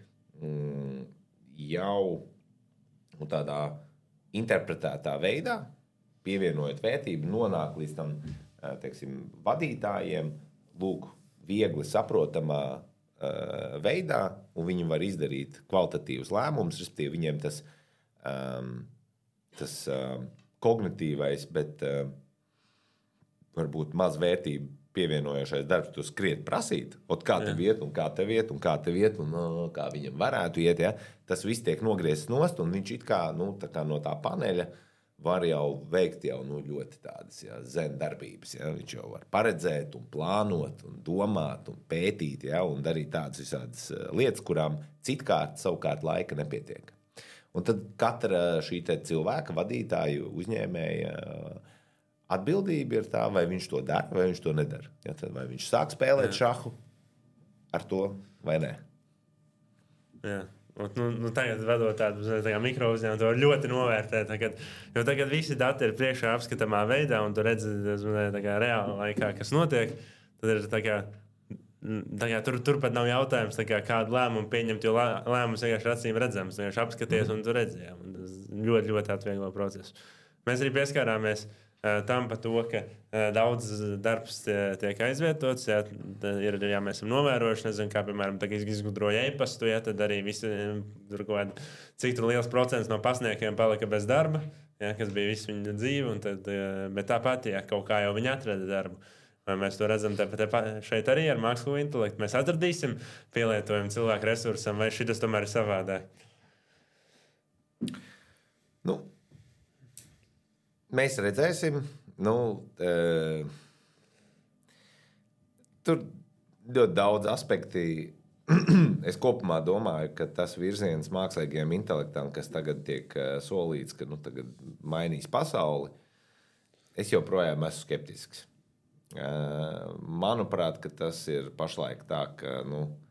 jau tādā interpretētā veidā, pievienojot vērtību, nonāk līdz tam, teiksim, vadītājiem, lūk, viegli saprotamā veidā, un viņi var izdarīt kvalitatīvus lēmumus, respektīvi viņiem tas kognitīvais, bet varbūt maz vērtību pievienojošais darbs, tu skriet prasīt, kā tev iet, un kā tev iet, un kā viņam varētu iet. Ja? Tas viss tiek nogriezts nost, un viņš it kā, tā kā no tā paneļa var jau veikt jau, ļoti tādas zen darbības. Ja? Viņš jau var paredzēt, un plānot, un domāt, un pētīt, ja? Un darīt tādas visādas lietas, kurām citkārt savukārt laika nepietiek. Un tad katra šī cilvēka, vadītāja, uzņēmēja atbildība ir tā, vai viņš to dara, vai viņš to nedara. Ja, tad vai viņš sāk spēlēt šahu ar to, vai nē. Jā. Tagad vedot tādu mikro uzņēmumu, to var ļoti novērtēt. Jo tagad visi dati ir priekšā apskatāmā veidā, un tu redzi reāli laikā, kas notiek. Tad ir turpat nav jautājums, kādu lēmumu pieņemt, jo lēmums vienkārši ir acīm redzams. Vienkārši apskaties, un tu redzi. Tas ļoti, ļoti atvieglo procesu. Mēs arī pieskārāmies tam par to, ka daudz darbs tiek aizvietots. Mēs esam novērojuši, nezinu, kā piemēram izgudroja e-pastu, tad arī visi, cik liels procents no pasniekiem palika bez darba, kas bija visu viņu dzīve. Bet tāpat, kaut kā jau viņi atrada darbu. Vai mēs to redzam šeit arī ar mākslīgo intelektu? Mēs atradīsim pielietojumu cilvēku resursam, vai šis tomēr ir savādāk? Mēs redzēsim. Tur ļoti daudz aspekti. Es kopumā domāju, ka tas virziens mākslīgajam intelektam, kas tagad tiek solīts, ka tagad mainīs pasauli, es joprojām esmu skeptisks. Manuprāt, ka tas ir pašlaik tā, ka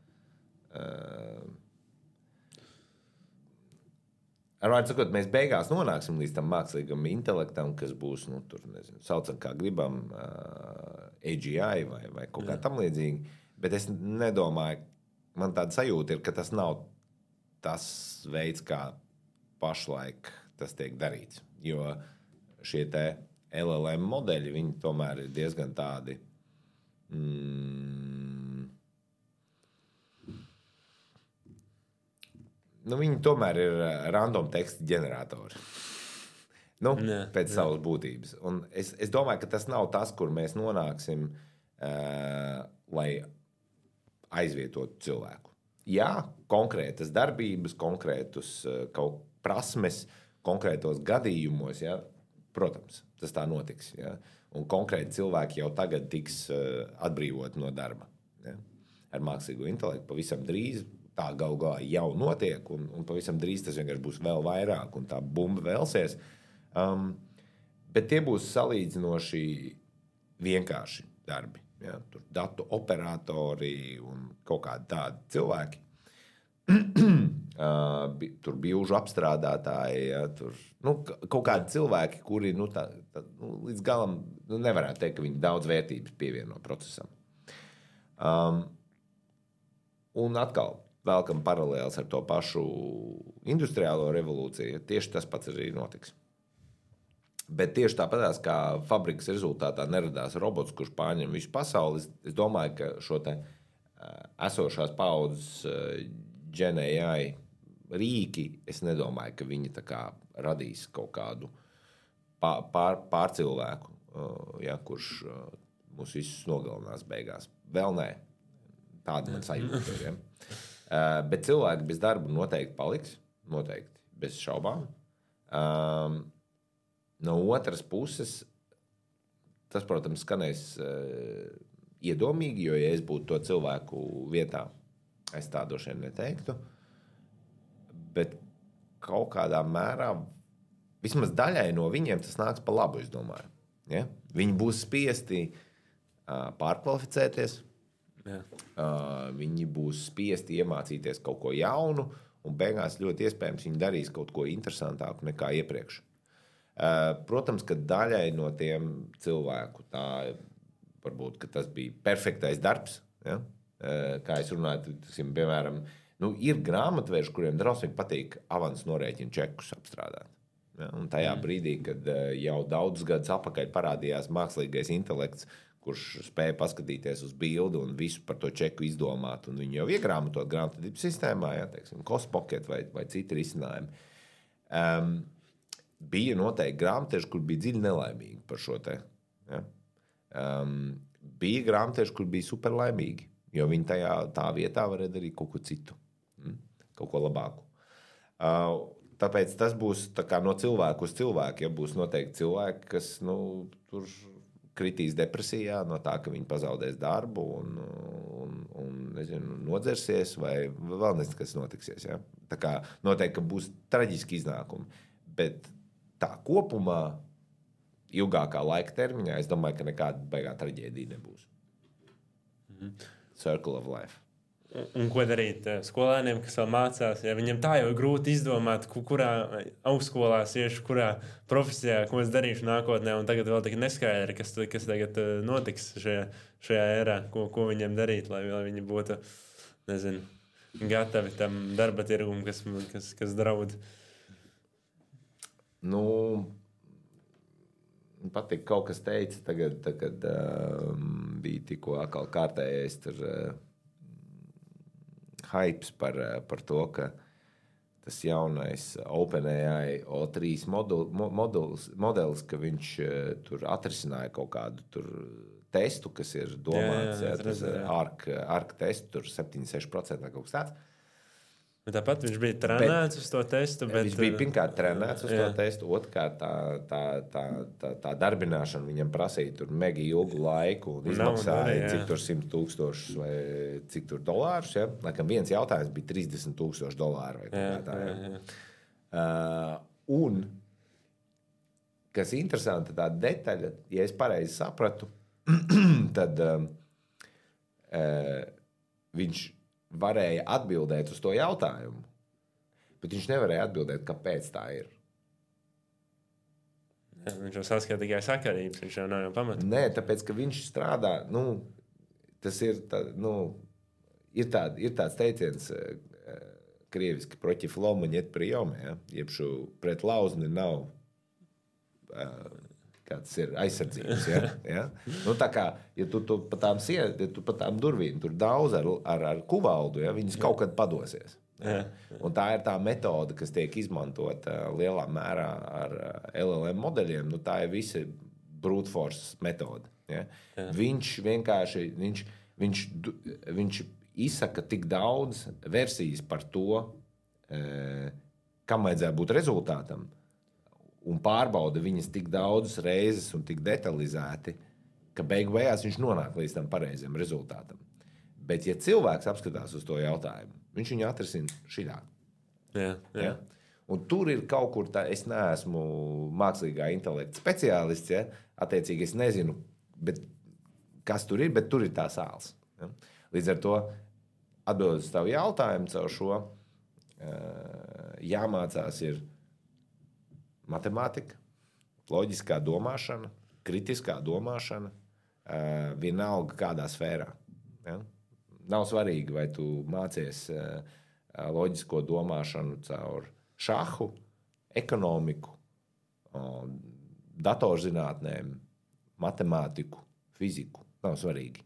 ar vārdu sakot, mēs beigās nonāksim līdz tam mākslīgam intelektam, kas būs, saucam kā gribam, AGI vai kaut kā tam līdzīgi. Bet es nedomāju, man tāda sajūta ir, ka tas nav tas veids, kā pašlaik tas tiek darīts. Jo šie LLM modeļi, viņi tomēr ir diezgan tādi viņi tomēr ir random teksta ģeneratori. Pēc savas būtības. Un es domāju, ka tas nav tas, kur mēs nonāksim, lai aizvietotu cilvēku. Jā, konkrētas darbības, konkrētus kaut prasmes, konkrētos gadījumos, ja, protams, tas tā notiks. Ja? Un konkrēti cilvēki jau tagad tiks atbrīvoti no darba. Ja? Ar mākslīgo intelektu pavisam drīz tā galu galā jau notiek, un pavisam drīz tas vienkārši būs vēl vairāk, un tā bumba vēlsies. Bet tie būs salīdzinoši vienkārši darbi. Ja? Tur datu operatori un kaut kādi tādi cilvēki. Tur bilžu apstrādātāji, ja, tur, kaut kādi cilvēki, kuri līdz galam nevarētu teikt, ka viņi daudz vērtības pievieno procesam. Un atkal vēlkam paralēls ar to pašu industriālo revolūciju, tieši tas pats arī notiks. Bet tieši tāpatās, kā fabrikas rezultātā neradās robots, kurš pārņem visu pasauli, es domāju, ka šo te esošās paudzes Gen AI rīki, es nedomāju, ka viņi tā kā radīs kaut kādu pārcilvēku, kurš mūs visus nogalinās beigās. Vēl nē. Tāda man sajūta ir. Ja? Bet cilvēki bez darba noteikti paliks. Noteikti. Bez šaubām. No otras puses, tas, protams, skanēs iedomīgi, jo, ja es būtu to cilvēku vietā, es tā droši vien neteiktu. Bet kaut kādā mērā, vismaz daļai no viņiem tas nāks pa labu, es domāju. Ja? Viņi būs spiesti pārkvalificēties. Jā. Viņi būs spiesti iemācīties kaut ko jaunu, un beigās ļoti iespējams viņi darīs kaut ko interesantāku nekā iepriekš. Protams, ka daļai no tiem cilvēku tā varbūt, ka tas bija perfektais darbs. Ja? Kā es runāju, piemēram, ir grāmatveži, kuriem drausmīgi patīk avans norēķinu čekus apstrādāt. Ja? Un tajā brīdī, kad jau daudzus gadus atpakaļ parādījās mākslīgais intelekts, kurš spēja paskatīties uz bildi un visu par to čeku izdomāt, un viņu jau iegrāmatot grāmatvedības sistēmā, ja, teiksim, Costpocket vai citi risinājumi. Bija noteikti grāmatveži, kur bija dziļi nelaimīgi par šo te. Ja. Bija grāmatveži, kur bija superlaimīgi, jo viņi tā vietā varēja darīt kaut ko citu, kaut ko labāku. Tāpēc tas būs tā kā no cilvēku uz cilvēku, ja būs noteikti cilvēki, kas tur kritīs depresijā no tā, ka viņi pazaudēs darbu un nezinu, nodzersies vai vēl nezinu, kas notiksies. Ja? Tā kā noteikti, ka būs traģiski iznākumi. Bet tā kopumā, ilgākā laika termiņā, es domāju, ka nekāda baigā traģēdija nebūs. Circle of life. Un ko darīt skolēniem, kas vēl mācās? Ja viņiem tā jau ir grūti izdomāt, kurā augstskolā iešu, kurā profesijā, ko es darīšu nākotnē, un tagad vēl tik neskaidri, kas tagad notiks šajā erā, ko viņiem darīt, lai viņi būtu, nezinu, gatavi tam darba tirgum, kas draud. Patīk kaut kas teica tagad, kad bija tikko atkal kārtējais tur hypes par to, ka tas jaunais OpenAI O3 modelis, ka viņš tur atrisināja kaut kādu tur testu, kas ir domāts, tas ARC testu, tur 76% vai kaut kas tāds. Tāpat viņš bija trenēts uz to testu. Viņš bija pirmkārt trenēts uz to testu, otrkārt tā darbināšana viņam prasīja tur mega ilgu laiku un izmaksāja cik tur $100,000 vai cik tur dolārus. Ja? Laikam viens jautājums bija $30,000 vai kaut kā tā. Un, kas interesanti, tā detaļa, ja es pareizi sapratu, tad viņš varēja atbildēt uz to jautājumu, bet viņš nevarēja atbildēt, kāpēc tā ir. Ja, viņš jau saskata tikai sakarības, viņš jau nav jau pamatu. Nē, tāpēc, ka viņš strādā, tas ir, ir tāds teiciens krieviski, protiv loma нет приема, ja? Jebšu pret lauzni nav kāds ir aizsardzības, ja? Tā kā, ja tu pa tām durvīm tur daudz ar kuvaldu, ja, viņas kaut kad padosies. Ja? Un tā ir tā metode, kas tiek izmantota lielā mērā ar LLM modeļiem, tā ir visa brute force metode. Ja? Viņš vienkārši, viņš izsaka tik daudz versijas par to, kam vajadzētu būt rezultātam, un pārbauda viņas tik daudzas reizes un tik detalizēti, ka beigās viņš nonāk līdz tam pareizam rezultātam. Bet, ja cilvēks apskatās uz to jautājumu, viņš viņu atrisina šitā. Ja? Un tur ir kaut kur tā, es neesmu mākslīgā intelekta speciālists, ja? Attiecīgi es nezinu, kas tur ir, bet tur ir tā sāls. Ja? Līdz ar to atbildot uz tavu jautājumu caur šo, jāmācās ir matemātika, loģiskā domāšana, kritiskā domāšana, vienalga kādā sfērā. Ja? Nav svarīgi, vai tu mācies loģisko domāšanu caur šahu, ekonomiku, datorzinātnēm, matemātiku, fiziku nav svarīgi.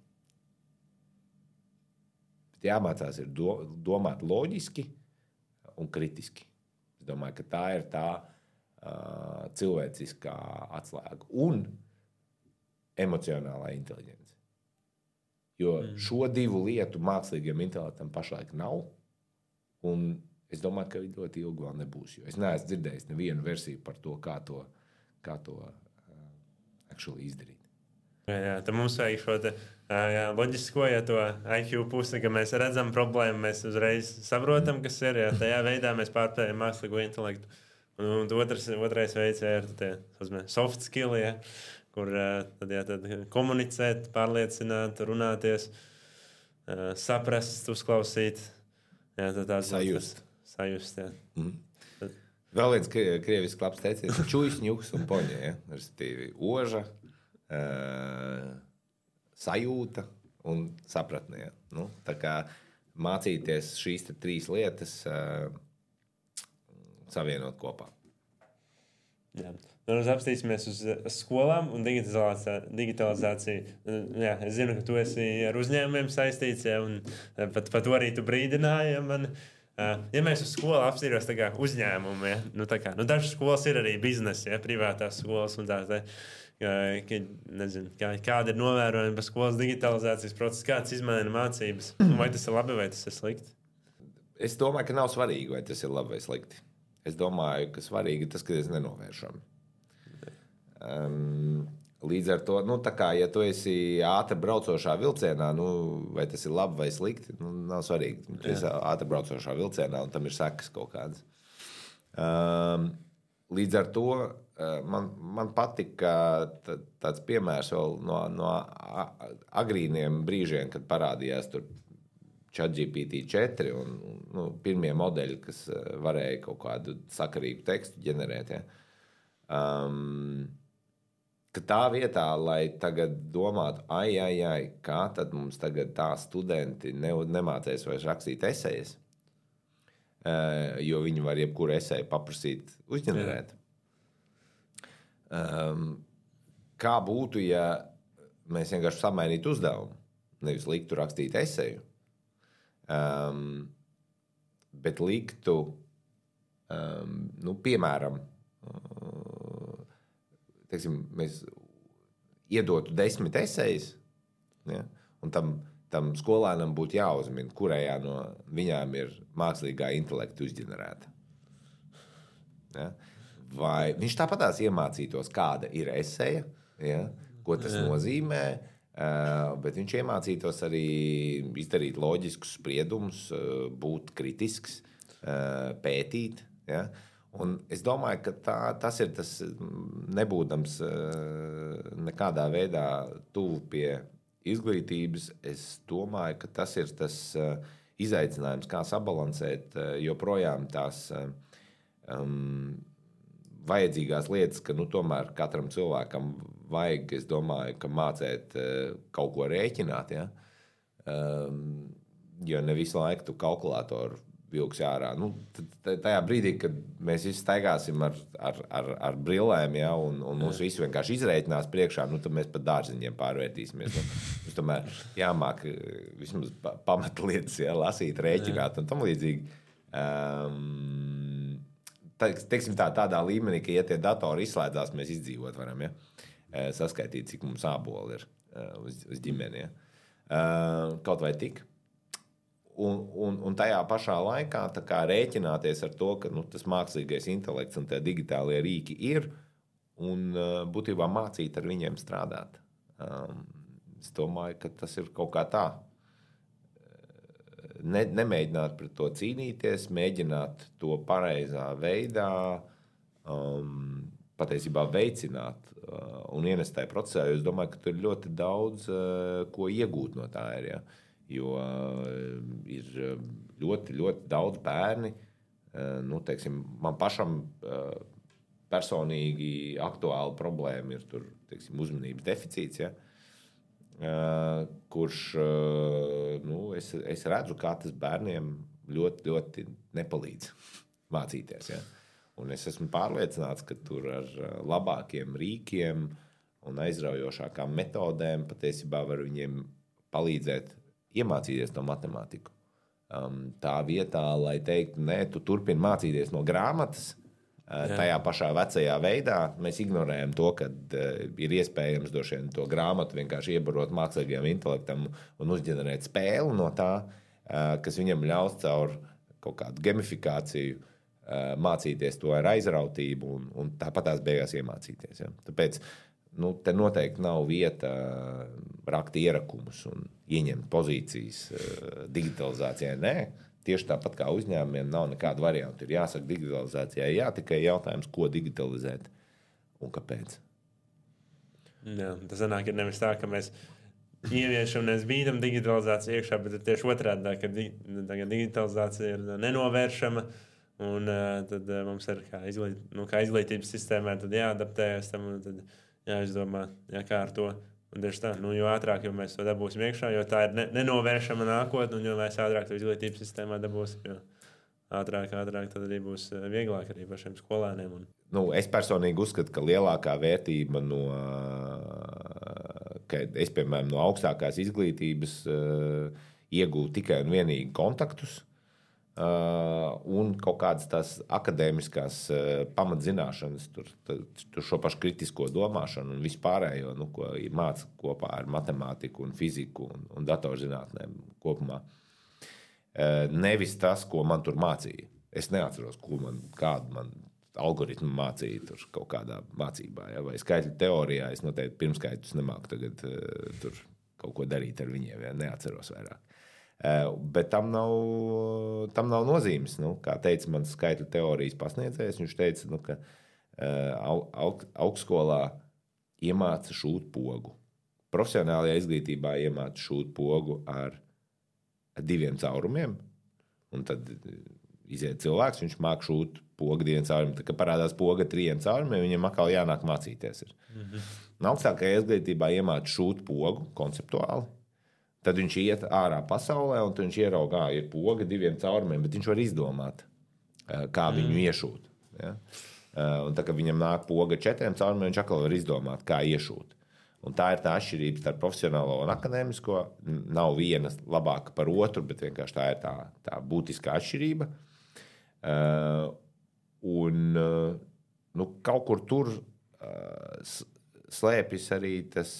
Bet jāmācās ir domāt loģiski un kritiski. Es domāju, ka tā ir tā cilvēciskā atslēga un emocionālā inteliģence. Jo šo divu lietu mākslīgiem intelektam pašlaik nav, un es domāju, ka ļoti ilgi vēl nebūs. Jo es neesmu dzirdējis nevienu versiju par to, kā to actually izdarīt. Jā, tad mums vajag šo loģisko, ja to IQ pusi, ka mēs redzam problēmu, mēs uzreiz saprotam, kas ir. Jā, tajā veidā mēs pārspējam mākslīgo intelektu. Un otrais veids ir soft skill, ja, kur tad komunicēt, pārliecināt, runāties, saprast, uzklausīt. Jā, sajust, jā. Vēl viens krievisks labs teiciens - čujs, ņuks un poņa. Ja? Respektīvi, oža, sajūta un sapratne. Ja? Nu, tā kā mācīties šīs trīs lietas savienot kopā. Jā. Nu, mēs apstīsimies uz skolām un digitalizāciju. Jā, es zinu, ka tu esi ar uzņēmumiem saistīts, ja, un par to arī tu brīdināji mani. Ja mēs uz skolu apstīros tā kā uzņēmumi, ja, dažas skolas ir arī biznesi, ja, privātās skolas un nezinu, kāda ir novērojama par skolas digitalizācijas procesu, kāds izmaina mācības, vai tas ir labi vai tas ir slikti? Es domāju, ka nav svarīgi, vai tas ir labi vai slikti. Es domāju, ka svarīgi ir tas, ka es nenovēršam. Līdz ar to, tā kā, ja tu esi ātri braucošā vilcienā, vai tas ir labi vai slikti, nav svarīgi. Tu esi ātri braucošā vilcienā un tam ir sekas kaut kādas. Līdz ar to man patika tāds piemērs vēl no agrīniem brīžiem, kad parādījās tur ChatGPT 4 un pirmie modeļi, kas varēja kaut kādu sakarīgu tekstu ģenerēt. Ja. Ka tā vietā, lai tagad domātu, kā tad mums tagad tā studenti nemācēs vairs rakstīt esejas, jo viņi var jebkuru eseju paprasīt uzģenerēt. Kā būtu, ja mēs vienkārši samainītu uzdevumu, nevis liktu rakstīt eseju, bet liktu, piemēram, mēs iedotu 10 esejas, ja, un tam skolēnam būtu jāuzmina, kurējā no viņām ir mākslīgā intelekta uzģenerēta. Ja. Vai viņš tāpatās iemācītos, kāda ir eseja, ja, ko tas nozīmē, bet viņš iemācītos arī izdarīt loģiskus spriedumus, būt kritisks, pētīt, ja. Un es domāju, ka tas ir tas, nebūdams nekādā veidā tuvu pie izglītības, es domāju, ka tas ir tas izaicinājums, kā sabalansēt joprojām tās vajadzīgās lietas, ka tomēr katram cilvēkam vajag, es domāju, ka mācēt kaut ko rēķināt, ja? Jo ne visu laiku tu kalkulātoru vilks ārā. Tajā brīdī, kad mēs visi staigāsim ar brillēm, ja, un mums visu vienkārši izreikinās priekšā, tad mēs pat dārziņiem pārvērtīsimies. Mums tomēr jāmāk vismaz pamatlietas, ja, lasīt, rēķināt un tam līdzīgi. Teiksim tādā līmenī, ka ja tie datori izslēdzās, mēs izdzīvot varam, ja, saskaitīt, cik mums āboli ir uz ģimeni. Ja. Kaut vai tik. Un tajā pašā laikā rēķināties ar to, ka tas mākslīgais intelekts un tie digitālie rīki ir un būtībā mācīt ar viņiem strādāt. Es domāju, ka tas ir kaut kā tā. Nemēģināt pret to cīnīties, mēģināt to pareizā veidā patiesībā veicināt un ienest tajā procesā. Es domāju, ka tur ir ļoti daudz, ko iegūt no tā ir, ja. Jo ir ļoti, ļoti daudz bērni. Teiksim, man pašam personīgi aktuāla problēma ir tur, teiksim, uzmanības deficīts, ja, kurš es redzu, kā tas bērniem ļoti, ļoti nepalīdz mācīties. Ja. Un es esmu pārliecināts, ka tur ar labākiem rīkiem un aizraujošākām metodēm patiesībā var viņiem palīdzēt iemācīties to matemātiku. Tā vietā, lai teiktu, nē, tu turpini mācīties no grāmatas, tajā pašā vecajā veidā, mēs ignorējam to, ka ir iespējams droši vien to grāmatu vienkārši iebarot mākslīgajam intelektam un uzģenerēt spēli no tā, kas viņam ļaus caur kaut kādu gamifikāciju mācīties to ar aizrautību un tāpat tās beigās iemācīties. Ja? Tāpēc te noteikti nav vieta rakt ierakumus un ieņemt pozīcijas digitalizācijai. Nē, tieši tāpat kā uzņēmumiem nav nekāda varianta. Ir jāsaka digitalizācijai, jā, tikai jautājums, ko digitalizēt un kāpēc. Jā, tas sanāk, ir nevis tā, ka mēs ieviešam, nevis bīdam digitalizāciju iekšā, bet ir tieši otrādi, ka digitalizācija ir nenovēršama. Un tad mums ir kā izglītības sistēmā jāadaptējas tam un tad jāizdomā, kā ar to. Un tieši tā, jo ātrāk jau mēs to dabūsim iekšā, jo tā ir nenovēršama nākotne, un jo mēs ātrāk to izglītības sistēmā dabūsim, jo ātrāk tad arī būs vieglāk arī pašiem skolēniem. Es personīgi uzskatu, ka lielākā vērtība es, piemēram, no augstākās izglītības iegūtu tikai un vienīgi kontaktus, un kaut kādas tās akadēmiskās pamatzināšanas, tur šo pašu kritisko domāšanu un vispārējo, ko māca kopā ar matemātiku un fiziku un datorzinātnēm kopumā. Nevis tas, ko man tur mācīja. Es neatceros, kādu man algoritmu mācīja tur kaut kādā mācībā, ja? Vai skaitļu teorijā. Es noteikti pirmskaitus nemāku tagad tur kaut ko darīt ar viņiem, ja? Neatceros vairāk. Bet tam nav nozīmes. Kā teica mans skaitļu teorijas pasniedzējs, viņš teica, ka augstskolā iemāca šūt pogu. Profesionālajā izglītībā iemāca šūt pogu ar 2 caurumiem, un tad iziet cilvēks, viņš māk šūt pogu 2 caurumiem. Tad, kad parādās poga 3 caurumiem, viņam atkal jānāk mācīties. Un augstākajā izglītībā iemāca šūt pogu konceptuāli. Tad viņš iet ārā pasaulē, un viņš ieraugā, ir poga 2 caurumiem, bet viņš var izdomāt, kā viņu iešūt. Ja? Un tā, kad viņam nāk poga 4 caurumiem, viņš atkal var izdomāt, kā iešūt. Un tā ir tā atšķirība starp profesionālo un akadēmisko. Nav viena labāka par otru, bet vienkārši tā ir tā būtiskā atšķirība. Kaut kur tur slēpjas arī tas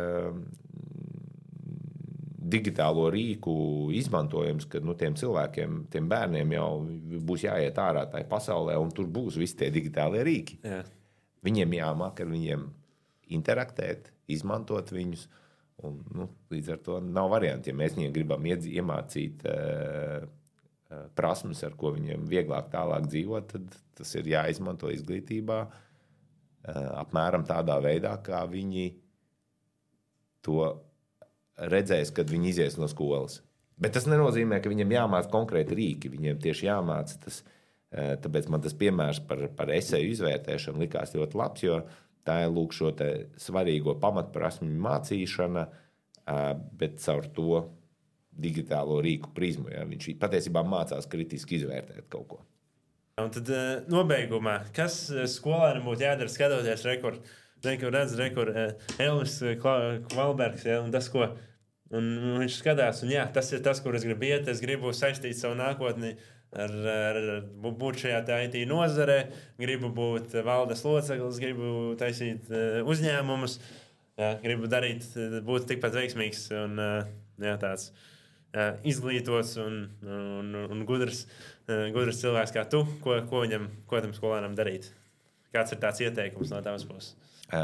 digitālo rīku izmantojums, ka tiem cilvēkiem, tiem bērniem jau būs jāiet ārā tajā pasaulē, un tur būs visi tie digitālie rīki. Jā. Viņiem jāmāk ar viņiem interaktēt, izmantot viņus, un līdz ar to nav varianti. Ja mēs viņiem gribam iemācīt prasmes, ar ko viņiem vieglāk tālāk dzīvot, tad tas ir jāizmanto izglītībā apmēram tādā veidā, kā viņi to redzēs, kad viņi izies no skolas. Bet tas nenozīmē, ka viņiem jāmāca konkrēti rīki. Viņiem tieši jāmāca tas, tāpēc man tas piemērs par eseju izvērtēšanu likās ļoti labs, jo tā ir lūk šo te svarīgo pamatprasmju mācīšana, bet caur to digitālo rīku prizmu. Ja? Viņš patiesībā mācās kritiski izvērtēt kaut ko. Un tad nobeigumā, kas skolēnam būtu jādara skatoties Elvis Kvalbergs, ja, un tas, ko un viņš skatās, un jā, tas ir tas, kur es gribu iet, es gribu saistīt savu nākotni ar būt šajā IT nozarē, gribu būt valdes loceklis, gribu taisīt uzņēmumus, jā, gribu būt tikpat veiksmīgs un jā, tāds izglītots un gudrs cilvēks kā tu, ko tam skolēnam darīt? Kāds ir tāds ieteikums no tavas puses?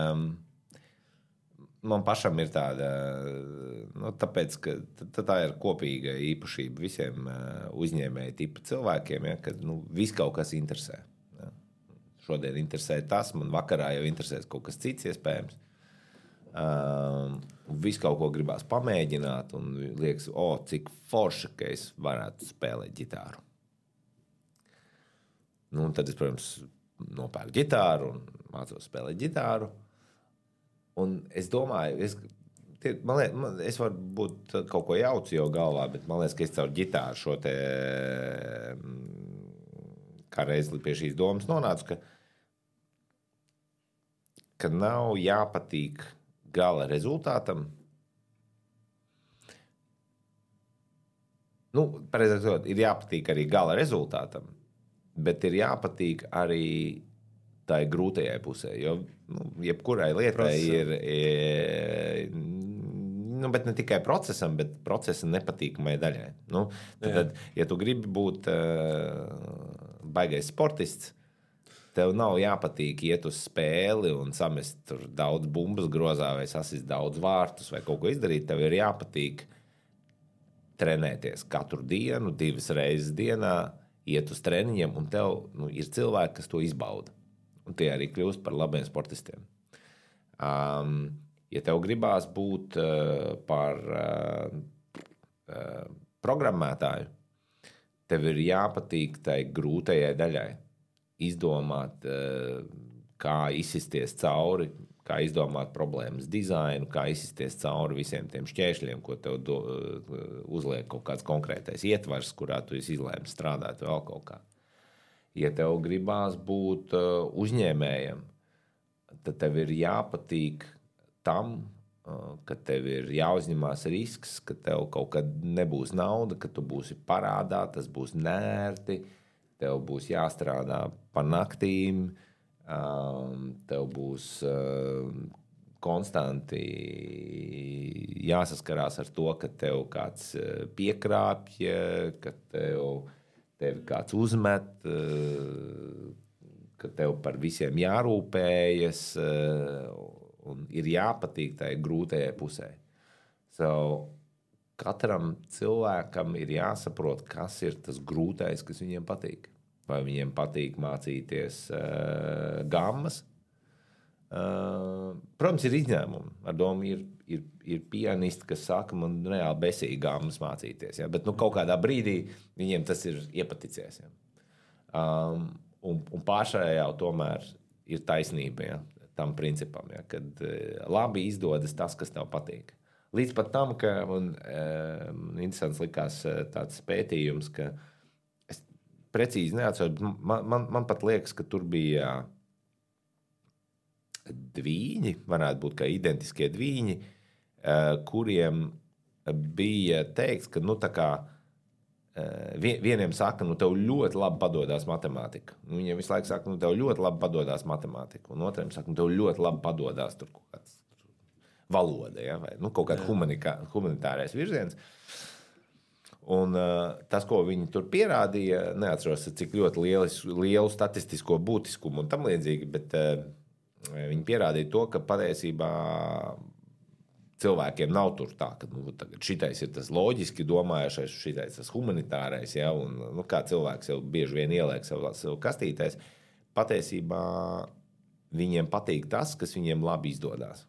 Man pašam ir tāda, tāpēc, ka tā ir kopīga īpašība visiem uzņēmēju tipa cilvēkiem, ja, kad viss kaut kas interesē. Ja. Šodien interesē tas, man vakarā jau interesēs kaut kas cits iespējams. Viss kaut ko gribās pamēģināt un liekas, cik forši, ka es varētu spēlēt ģitāru. Tad es, protams, nopērku ģitāru un mācos spēlēt ģitāru. Un es domāju, es varu būt kaut ko jaucu jau galvā, bet man liekas, ka es caur ģitāru šo te, kā reiz pie šīs domas nonācu, ka nav jāpatīk gala rezultātam. Pareizāk sakot, ir jāpatīk arī gala rezultātam, bet ir jāpatīk arī tai grūtajai pusē, jo jebkurai lietai ir, bet ne tikai procesam, bet procesa nepatīkamai daļai. Tad, ja tu gribi būt baigais sportists, tev nav jāpatīk iet uz spēli un samest tur daudz bumbas grozā vai sasist daudz vārtus vai kaut ko izdarīt, tev ir jāpatīk trenēties katru dienu, 2 reizes dienā, iet uz treniņiem, un tev ir cilvēki, kas to izbauda. Un tie arī kļūst par labiem sportistiem. Ja tev gribās būt par programmētāju, tev ir jāpatīk tai grūtajai daļai. Izdomāt, kā izsisties cauri, kā izdomāt problēmas dizainu, kā izsisties cauri visiem tiem šķēršļiem, ko tev uzliek kaut kāds konkrētais ietvars, kurā tu izlēmi strādāt vēl kaut kā. Ja tev gribās būt uzņēmējam, tad tev ir jāpatīk tam, ka tev ir jāuzņemās risks, ka tev kaut kad nebūs nauda, ka tu būsi parādā, tas būs nērti, tev būs jāstrādā pa naktīm, tev būs konstanti jāsaskarās ar to, ka tev kāds piekrāpja, ka tevi kāds uzmet, ka tev par visiem jārūpējas un ir jāpatīk tai grūtajai pusē. Katram cilvēkam ir jāsaprot, kas ir tas grūtais, kas viņiem patīk. Vai viņiem patīk mācīties gammas. Protams, ir izņēmumi. Ar domu ir pianisti, kas saka, man reāli besīgi gammas mācīties. Ja? Bet kaut kādā brīdī viņiem tas ir iepaticies. Ja? Un pāršai jau tomēr ir taisnība, ja? Tam principam, ja? Kad labi izdodas tas, kas tev patīk. Līdz pat tam, ka man interesants likās tāds pētījums, ka es precīzi neatceros, man pat liekas, ka tur bija dvīņi, varētu būt kā identiskie dvīņi, kuriem bija teikts, ka tā kā vieniem saka, tev ļoti labi padodās matemātika. Viņiem visu laiku saka, tev ļoti labi padodās matemātika. Un otriem saka, tev ļoti labi padodās tur kaut kāds valoda, ja? Vai kaut kāds humanitārais virziens. Un tas, ko viņi tur pierādīja, neatceros, cik ļoti lielu statistisko būtiskumu un tam līdzīgi, bet viņi pierādīja to, ka patiesībā cilvēkiem nav tur tā, ka šitais ir tas loģiski domājušais, šitais tas humanitārais, ja, un kā cilvēks jau bieži vien ieliek sev kastītēs, patiesībā viņiem patīk tas, kas viņiem labi izdodās.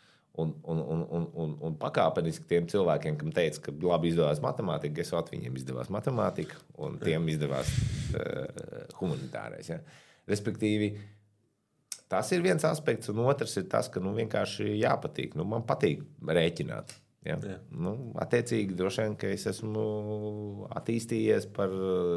Un pakāpeniski tiem cilvēkiem, kam teica, ka labi izdevās matemātika, viņiem izdevās matemātika, un tiem izdevās humanitārais. Ja. Respektīvi, tas ir viens aspekts, un otrs ir tas, ka vienkārši jāpatīk. Man patīk rēķināt. Ja. Attiecīgi, droši vien, ka es esmu attīstījies par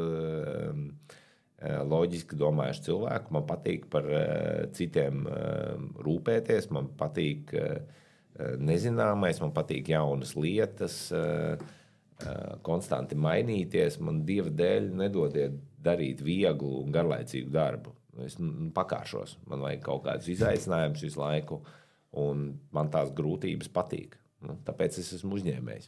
loģiski domājušu cilvēku. Man patīk par citiem rūpēties, man patīk nezināmais, man patīk jaunas lietas, konstanti mainīties. Man Dieva dēļ nedodiet darīt vieglu un garlaicīgu darbu. Es pakāršos. Man vajag kaut kādus izaicinājumus visu laiku, un man tās grūtības patīk. Tāpēc es esmu uzņēmējs.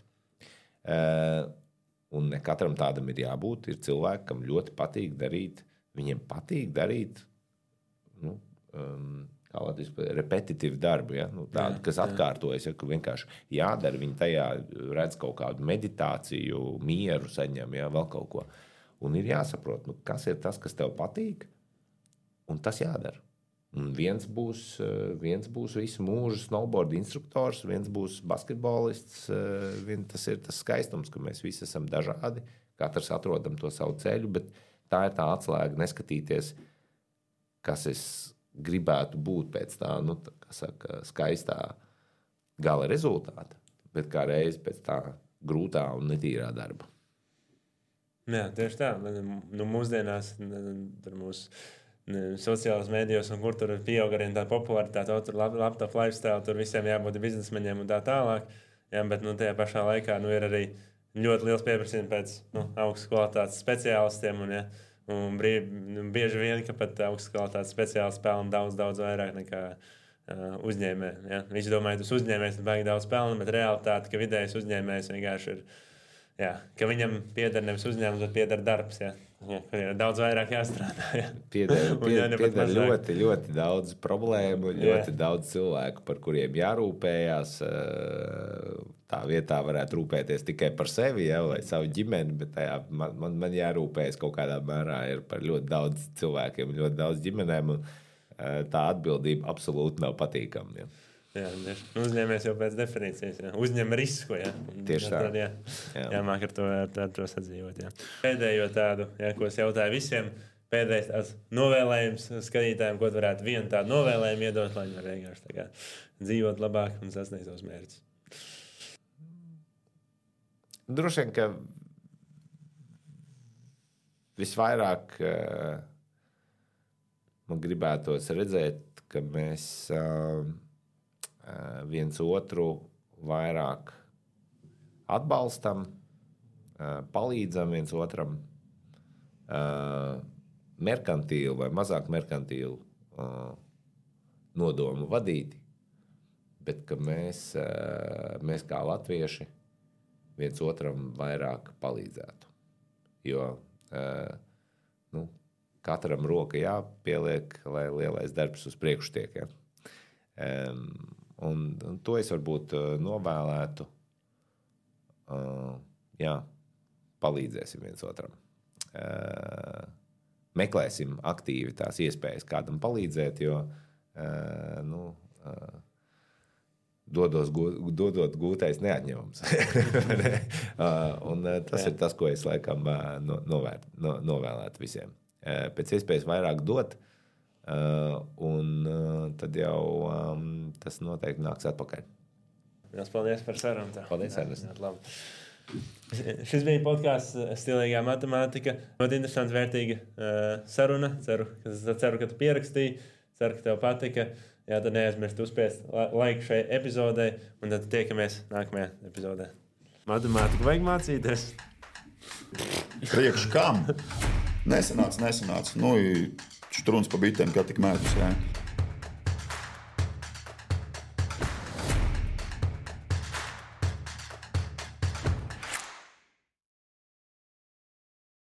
Un ne katram tādam ir jābūt. Ir cilvēki, kam ļoti patīk darīt. Viņiem patīk darīt repetitīvu darbu, ja? Tādu, kas atkārtojas, ja, ka vienkārši jādara. Viņi tajā redz kaut kādu meditāciju, mieru saņem, ja, vēl kaut ko. Un ir jāsaprot, kas ir tas, kas tev patīk, un tas jādara. Un viens būs visu mūžu snowboard instruktors, viens būs basketbolists. Tas ir tas skaistums, ka mēs visi esam dažādi. Katrs atrodam to savu ceļu, bet tā ir tā atslēga neskatīties, kas es gribētu būt pēc tā, kā saka, skaistā gala rezultāta, bet kā reiz pēc tā grūtā un netīrā darba. Jā, tieši tā. Nu, mūsdienās tur mūsu sociālās mēdījos, un kur tur pieaug arī tā popularitāte, tur laptop lifestyle, tur visiem jābūt biznesmeņiem un tā tālāk. Jā, bet tajā pašā laikā ir arī ļoti liels pieprasījums pēc augstas kvalitātes speciālistiem. Un bieži vien, ka pat augstas kvalitātes speciālisti pelna daudz, daudz vairāk nekā uzņēmēji. Ja? Viņš domāja, ka tas uzņēmējs baigi daudz pelna, bet realitāte, ka vidējais uzņēmējs vienkārši ir, ka viņam pieder nevis uzņēmums, bet pieder darbs. Ja? Ja, ir daudz vairāk jāstrādā. Ja? Pieder ļoti, ļoti daudz problēmu, ļoti daudz cilvēku, par kuriem jārūpējās. Tā vietā varētu rūpēties tikai par sevi, vai savu ģimeni, bet man jārūpējas kaut kādā mērā par ļoti daudz cilvēkiem, ļoti daudz ģimenēm. Tā atbildība absolūti nav patīkama. Ja? Jā, uzņēmējs jau pēc definīcijas uzņem risku. Ja? Tieši tā. Jāmāk ar to sadzīvot. Ja? Pēdējo tādu, ko es jautāju visiem, pēdējais tāds novēlējums skatītājiem, ko varētu vienu tādu novēlējumu iedot, lai viņi var vienkārši dzīvot labāk un sasniegt savus mērķus. Droši vien, ka visvairāk man gribētos redzēt, ka mēs viens otru vairāk atbalstam, palīdzam viens otram, merkantīlu vai mazāk merkantīlu nodomu vadīti, bet ka mēs kā latvieši viens otram vairāk palīdzētu. Jo katram roka jāpieliek, lai lielais darbs uz priekšu tiek. Ja? Un to es varbūt novēlētu. Palīdzēsim viens otram. Meklēsim aktīvi tās iespējas kādam palīdzēt, jo dodot gūtais neatņemams. Un tas ir tas, ko es laikam novēlētu visiem. Pēc iespējas vairāk dot, un tad jau tas noteikti nāks atpakaļ. Paldies par sarunu. Paldies, Ernest. Šis bija podcasts Stilīgā matemātika. Ļoti interesanti, vērtīga saruna. Ceru, ka tu pierakstīji. Ceru, ka tev patika. Jā, tad neaizmirst uzspiest laiku šai epizodei, un tad tiekamies nākamajā epizodē. Matemātiku vajag mācīties. Priekš kam? Nesanāca. Šķruns pa bitēm, kā tik mētus, jā.